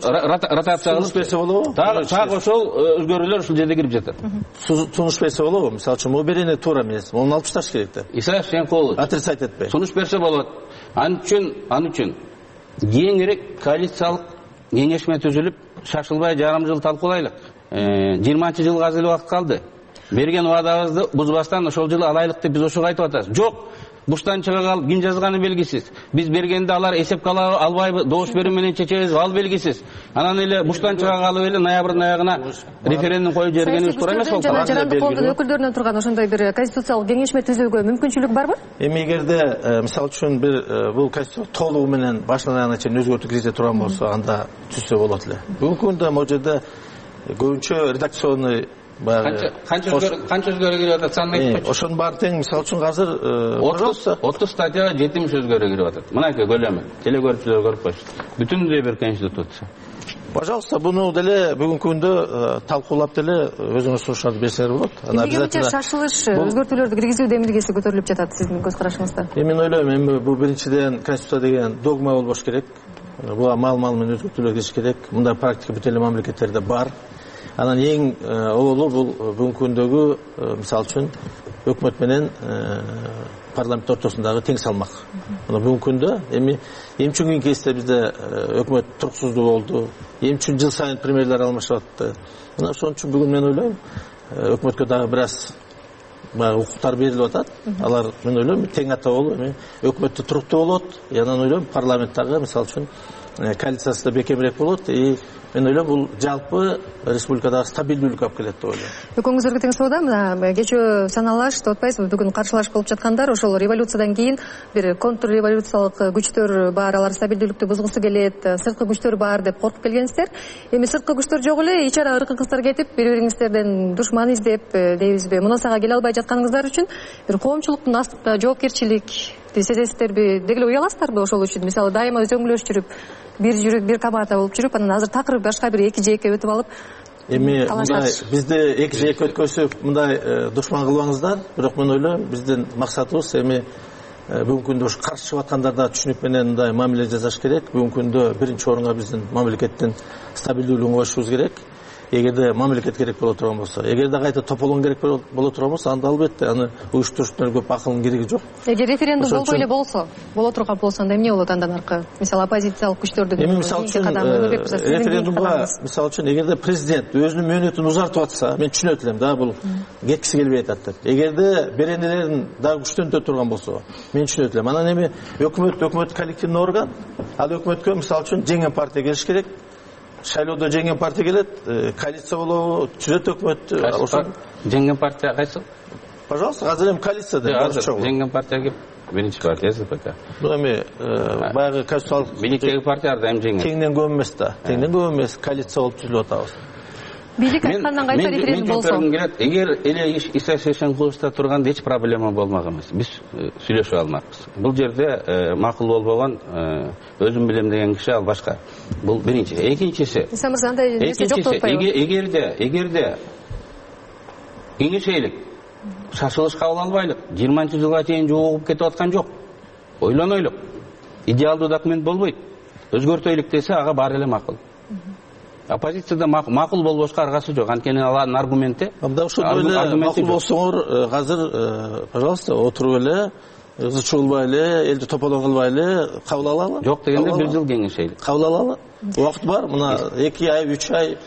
ротация кылып, так ошол өзгөрүүлөр ушул жерде кирип жатат. Сунуш берсе болобу? Мисалы үчүн, бул берене туура эмес. Муну алып ташташ керек да. Исаев Шенкулович отрицать этпей. Сунуш берсе болот. Ан үчүн, ан үчүн кийинирээк коалициялык кеңешме түзүлүп, шашылбай жарым жыл талкуулайлык. жыйырманчы жылга азыр убакыт калды. Берген убадабызды бузбастан ошол жылы алайлык деп биз ошого айтып атабыз. Жок. Буштан чыга калып, ким жазганы белгисиз. Биз бергенде алар эсепке ала албайбы, добуш берүү менен чечебиз, ал белгисиз. Анан эле буштан чыга калып эле ноябрдын аягына референдум коюп жибергенибиз туура эмес болду. Жарандык коомдун өкүлдөрүнөн турган ошондой бир конституциялык кеңешме түзүүгө мүмкүнчүлүк барбы? Эми эгерде, мисалы үчүн, бир бул конституция толугу менен башынан аягына чейин өзгөртүү киргизе турган болсо, анда түзсө болот эле. Бүгүнкү күндө могу жерде көбүнчө редакционный канча өзгөрүү кирип атат, санын айтып койчу. Ошонун баары тең, мисалы үчүн азыр отуз статьяга жетимиш өзгөрүү кирип атат. Мынакей көлөмү. Телекөрүүчүлөр көрүп койсун. Бүтүндөй бир конституция. Пожалуйста, буну деле бүгүнкү күндө талкуулап деле өзүңүз сунуштарды берсеңер болот. Эмнеге шашылыш өзгөртүүлөрдү киргизүү демилгеси көтөрүлүп жатат сиздин көз карашыңызда? Мен ойлойм, эми бул биринчиден конституция деген догма болбош керек. Буга мал-мал менен өзгөртүүлөр кириш керек. Мындай практика бүт эле мамлекеттерде бар. Анан эң олуу бул бүгүнкү күндөгү, мисалы үчүн, өкмөт менен парламент ортосундагы тең салмак. Мына бүгүнкү күндө эми эмчүн кезде бизде өкмөт туруксуздуу болду. Эмчүн жыл сайын премьерлер алмашып атты. Мына ошон үчүн бүгүн мен ойлойм, өкмөткө дагы бир аз укуктар берилип атат. Алар мен ойлойм тең аталуу эми өкмөттө туруктуу болот. Анан ойлойм парламенттагы мисалы үчүн коалициясы да бекемирээк болот. И мен ойлойм бул жалпы республикадагы стабилдүүлүккө алып келет деп ойлойм. Экөөңүздөргө тең соода, мына кечээ саналаш, деп атпайсызбы, бүгүн каршылаш болуп жаткандар, ошол революциядан кийин бир контрреволюциялык күчтөр бар, алар стабилдүүлүктү бузгусу келет, сырткы күчтөр бар деп коркуп келгенсиздер. Эми сырткы күчтөр жок эле, ич ара ыркыңыздар кетип, бири-бириңиздерден душман издеп, дейбизби, мунусага келе албай жатканыңыздар үчүн бир коомчулуктун астында жоопкерчилик сезесиздерби, деги эле уяласыздарбы ошол үчүн? Мисалы, дайыма өзөңлөш жүрүп, бир жүрүп, бир кабата болуп жүрүп, анан азыр такыр башка бир эки жээкке өтүп алып, эми мындай бизди эки жээкке өткөзүп, мындай душман кылбаңыздар. Бирок мен ойлойм, биздин максатыбыз эми бүгүнкү күндө ушу каршы чыгып аткандарда түшүнүк менен мындай мамиле жасаш керек. Бүгүнкү күндө биринчи орунга биздин мамлекеттин стабилдүүлүгүн коюшубуз керек. Эгерде мамлекет керек боло турган болсо, эгерде кайта тополгон керек боло турган болсо, анда албетте аны уюштуруштар көп акылдын кереги жок. Эгер референдум болбой эле болсо, боло турган болсо, анда эмне болот андан аркы? Мисалы, оппозициялык күчтөрдүн эми мисалы үчүн референдумга, мисалы үчүн, эгерде президент өзүнүн мөөнөтүн узартып атса, мен түшүнөт элем да, бул кеткиси келбей атат деп. Эгерде беренелерин дагы күчтөнтө турган болсо, мен түшүнөт элем. Анан эми өкмөт, өкмөт коллективдүү орган, ал өкмөткө мисалы үчүн жеңген партия келиш керек. Шайлоодо жеңген партия келет, коалиция болобу, түзөт өкмөт. Жеңген партия кайсы? Пожалуйста, азыр эми коалицияда. Жеңген партия кеп, биринчи партия СПК. Бул эми баягы конституциялык бийликтеги партиялар дайым жеңген. Теңден көп эмес да. Теңден көп эмес, коалиция болуп түзүлүп атабыз. Бийлик айткандан кайта референдум болсо. Эгер эле Исаев Шенкуловичта турганда эч проблема болмак эмес. Биз сүйлөшүп алмакпыз. Бул жерде макул болбогон өзүм билем деген киши ал башка. Бул биринчи. Экинчиси. Иса мырза, андай нерсе жок деп атпайбы? Эгерде, эгерде кеңешейлик, шашылыш кабыл албайлык, жыйырманчы жылга чейин жуугуп кетип аткан жок. Ойлонойлук. Идеалдуу документ болбойт. Өзгөртөйлүк десе, ага баары эле макул. Оппозицияда макул болбошко аргасы жок. Анткени алардын аргументи. Мында ошондой эле макул болсоңор, азыр, пожалуйста, отуруп эле, ызы чуулбай эле, элди тополон кылбай эле кабыл алалы. Жок дегенде бир жыл кеңешейлик. Кабыл алалы. Убакыт бар. Мына эки ай, үч ай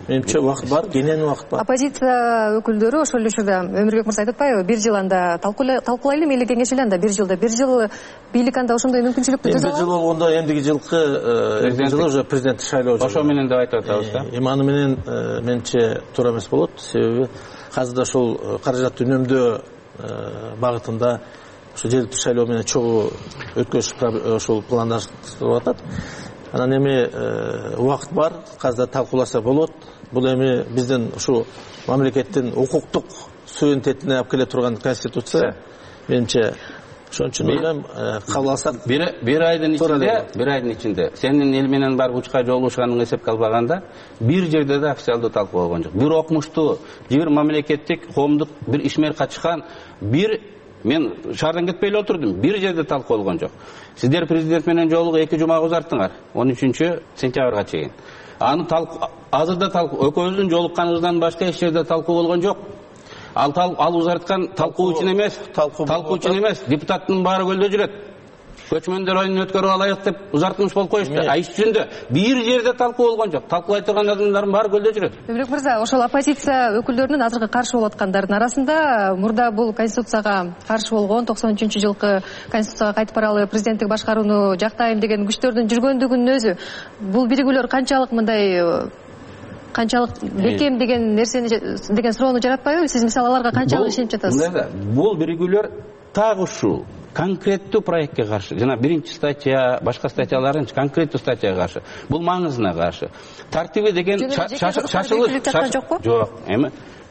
менимче убакыт бар, кенен убакыт бар. Оппозиция өкүлдөрү ошол эле учурда Өмүрбек мырза айтып атпайбы, бир жыл анда талкуулайлы мейли кеңеш эле анда бир жылда бир жыл бийлик анда ошондой мүмкүнчүлүктү түзө алат. бир жыл болгондо эмдиги жылкы жылы уже президенттик шайлоо ошо менен деп айтып атабыз да. Эми аны менен менимче туура эмес болот, себеби азыр да ошол каражатты үнөмдөө багытында ошо жергиликтүү шайлоо менен чогуу өткөрүш ошол пландаштырылып атат. Анан эми убакыт бар, азыр да талкууласа болот. Бул эми биздин ушу мамлекеттин укуктук суверенитетине алып келе турган конституция. Менимче ошон үчүн ойлойм, кабыл алсак бир айдын ичинде, бир айдын ичинде сенин эл менен барып учка жолугушганыңды эсепке албаганда бир жерде да официалдуу талкуу болгон жок. Бир окумуштуу, бир мамлекеттик, коомдук бир ишмер катышкан, бир мен шаардан кетпей эле отурдум. Бир жерде талкуу болгон жок. Сиздер президент менен жолугуу эки жумага узарттыңар, он үчүнчү сентябрга чейин. Аны талкуу азырда талкуу экөөбүздүн жолукканыбыздан башка эч жерде талкуу болгон жок. Ал ал узарткан талкуу үчүн эмес, талкуу үчүн эмес, депутаттын баары көлдө жүрөт. Көчмөндөр оюнун өткөрүп алайык деп узартмыш болуп коюшту. А иш жүзүндө бир жерде талкуу болгон жок. Талкуулай турган адамдардын баары көлдө жүрөт. Өмүрбек мырза, ошол оппозиция өкүлдөрүнүн азыркы каршы болуп аткандардын арасында мурда бул конституцияга каршы болгон токсон үчүнчү жылкы конституцияга кайтып баралы, президенттик башкарууну жактайм деген күчтөрдүн жүргөндүгүнүн өзү бул биригүүлөр канчалык мындай канчалык бекем деген нерсени деген суроону жаратпайбы? Сиз мисалы аларга канчалык ишенип жатасыз? Бул биригүүлөр так ушул конкреттүү проектке каршы, жана биринчи статья, башка статьяларын конкреттүү статьяга каршы. Бул маңызына каршы. Тартиби деген шашылыш жок. Эми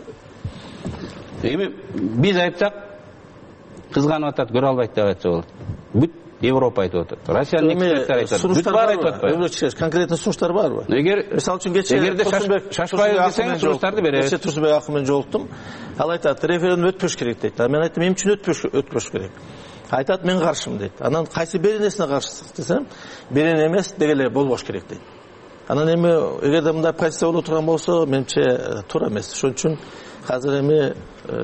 эми биз айтсак кызганып атат, көрө албайт деп айтса болот. Бүт Европа айтып атат. Россиянын эксперттери айтат. Бүт баары айтып атпайбы? Конкретный сунуштар барбы? Эгер мисалы үчүн кечээ эгерде шашпайбыз десең, сунуштарды беребиз. Кечээ Турсунбек акын менен жолуктум. Ал айтат, референдум өтпөш керек дейт. Мен айттым, эмне үчүн өтпөш өтпөш керек? Айтат, мен каршымын дейт. Анан кайсы беренесине каршысыз десем, берене эмес дегеле болбош керек дейт. Анан эми эгерде мындай позиция боло турган болсо, менимче туура эмес. Ошон үчүн азыр эми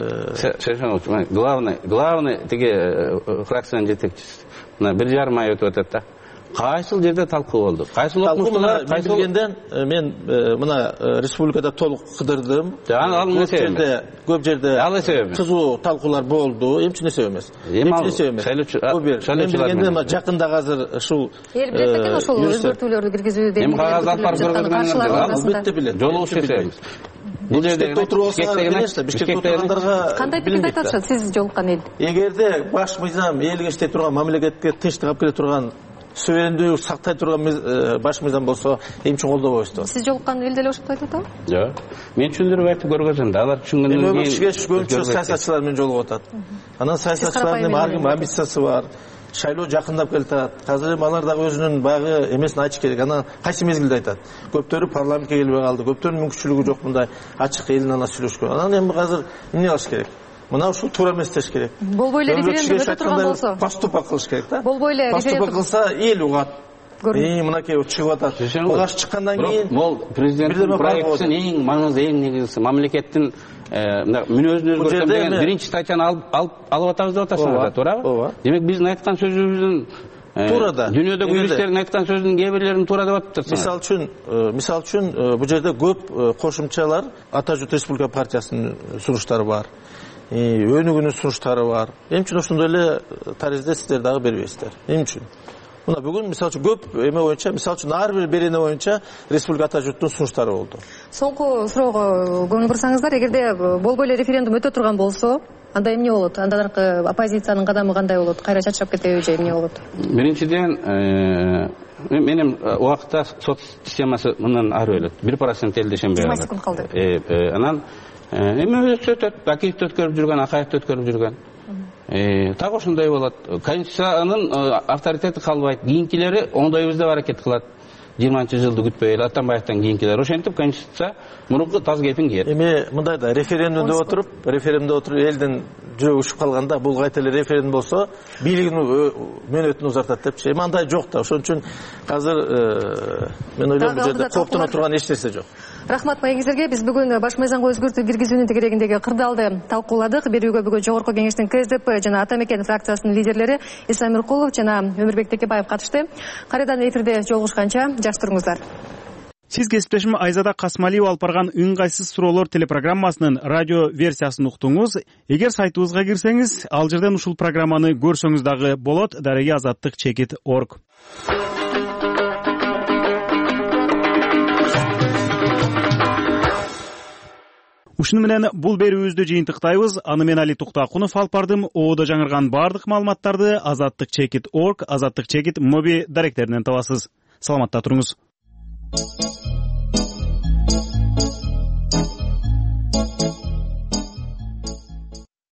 главный главный тиги фракциянын жетекчиси мына бир жарым ай өтүп атат да. Кайсыл жерде талкуу болду? Кайсыл окумуштуулар кайсыл билгенден мен мына республикада толук кыдырдым. Көп жерде көп жерде кызуу талкуулар болду. Эмне себеп эмес? Эмне себеп эмес? Мен билгенде жакында азыр ушул эл билет экен ошол өзгөртүүлөрдү киргизүү деген. Эми кагаз алып барып көргөзгөндө албетте билет. Жолугуш жасайбыз. Бул жерде Бишкекте отургандарга кандай пикирди айтышат сиз жолуккан эл? Эгерде баш мыйзам элге иштей турган, мамлекетке тынчтык алып келе турган, суверендүүлүк сактай турган баш мыйзам болсо, эмне үчүн колдобойсуздар? Сиз жолуккан элде эле ошентип айтып атабы? Жок. Мен түшүндүрүп айтып көргөзөм да. Алар түшүнгөндөн кийин көпчүлүк саясатчылар менен жолугуп атат. Анан саясатчылардын ар ким амбициясы бар. Шайлоо жакындап келатат. Азыр эми алар дагы өзүнүн баягы эмесин айтыш керек. Анан кайсы мезгилде айтат? Көптөрү парламентке келбей калды. Көптөрүнүн мүмкүнчүлүгү жок мындай ачык элдин ала сүйлөшкөн. Анан эми азыр эмне кылыш керек? Мына ушул туура эмес деш керек. Болбой эле референдум өтө турган болсо, поступок кылыш керек да. Болбой эле поступок кылса эл угат. И мынакей чыгып атат. Бугаш чыккандан кийин бул президенттин проектисин эң маңызды, эң негизгиси мамлекеттин мүнөзүн өзгөртөм деген биринчи статьяны алып алып атабыз деп атасыңар, туурабы? Демек биздин айткан сөзүбүздүн туура да. Дүйнөдөгү юристтердин айткан сөзүнүн кээ бирлерин туура деп атыптыр. Мисалы үчүн, мисалы үчүн бул жерде көп кошумчалар Ата Журт Республика партиясынын сунуштары бар. Өнүгүүнүн сунуштары бар. Эмне үчүн ошондой эле таризде сиздер дагы бербейсиздер? Эмне үчүн? Мына бүгүн мисалы үчүн көп эме боюнча, мисалы үчүн ар бир берене боюнча Республика Ата Журттун сунуштары болду. Соңку суроого көңүл бурсаңыздар, эгерде болбой эле референдум өтө турган болсо, анда эмне болот? Андан оппозициянын кадамы кандай болот? Кайра чачырап кетеби же эмне болот? Биринчиден, менин убакытта сот системасы мындан ары өлөт. бир процент элде ишенбей калат. жыйырма секунд калды. Анан эме өтөт, Акиевди өткөрүп жүргөн, Акаевди өткөрүп жүргөн. Так ошондой болот. Конституциянын авторитети калбайт. Кийинкилери оңдойбуз деп аракет кылат. жыйырманчы жылды күтпөй эле Атамбаевден кийинкилер. Ошентип конституция мурунку таз кепин кийет. Эми мындай да, референдумда отуруп, референдумда отуруп элдин жүрөгү учуп калганда, бул кайта эле референдум болсо, бийлигин мөөнөтүн узартат депчи. Эми андай жок да. Ошон үчүн азыр мен ойлойм, бул жерде коптоно турган эч нерсе жок. Рахмат маегиңиздерге. Биз бүгүн баш мыйзамга өзгөртүү киргизүүнүн тегерегиндеги кырдаалды талкууладык. Берүүгө бүгүн Жогорку Кеңештин КСДП жана Ата Мекен фракциясынын лидерлери Иса Миркулов жана Өмүрбек Текебаев катышты. Кайрадан эфирде жолугушканча жакшы туруңуздар. Сиз кесиптешим Айзада Касмалиева алып барган ыңгайсыз суроолор телепрограммасынын радио версиясын уктуңуз. Эгер сайтыбызга кирсеңиз, ал жерден ушул программаны көрсөңүз дагы болот. Дареги азаттык чекит точка орг. Ушуну менен бул берүүбүздү жыйынтыктайбыз. Аны мен Али Туктакунов алып бардым. Оодо жаңырган бардык маалыматтарды азаттык чекит точка орг, азаттык чекит моби даректеринен табасыз. Саламатта туруңуз.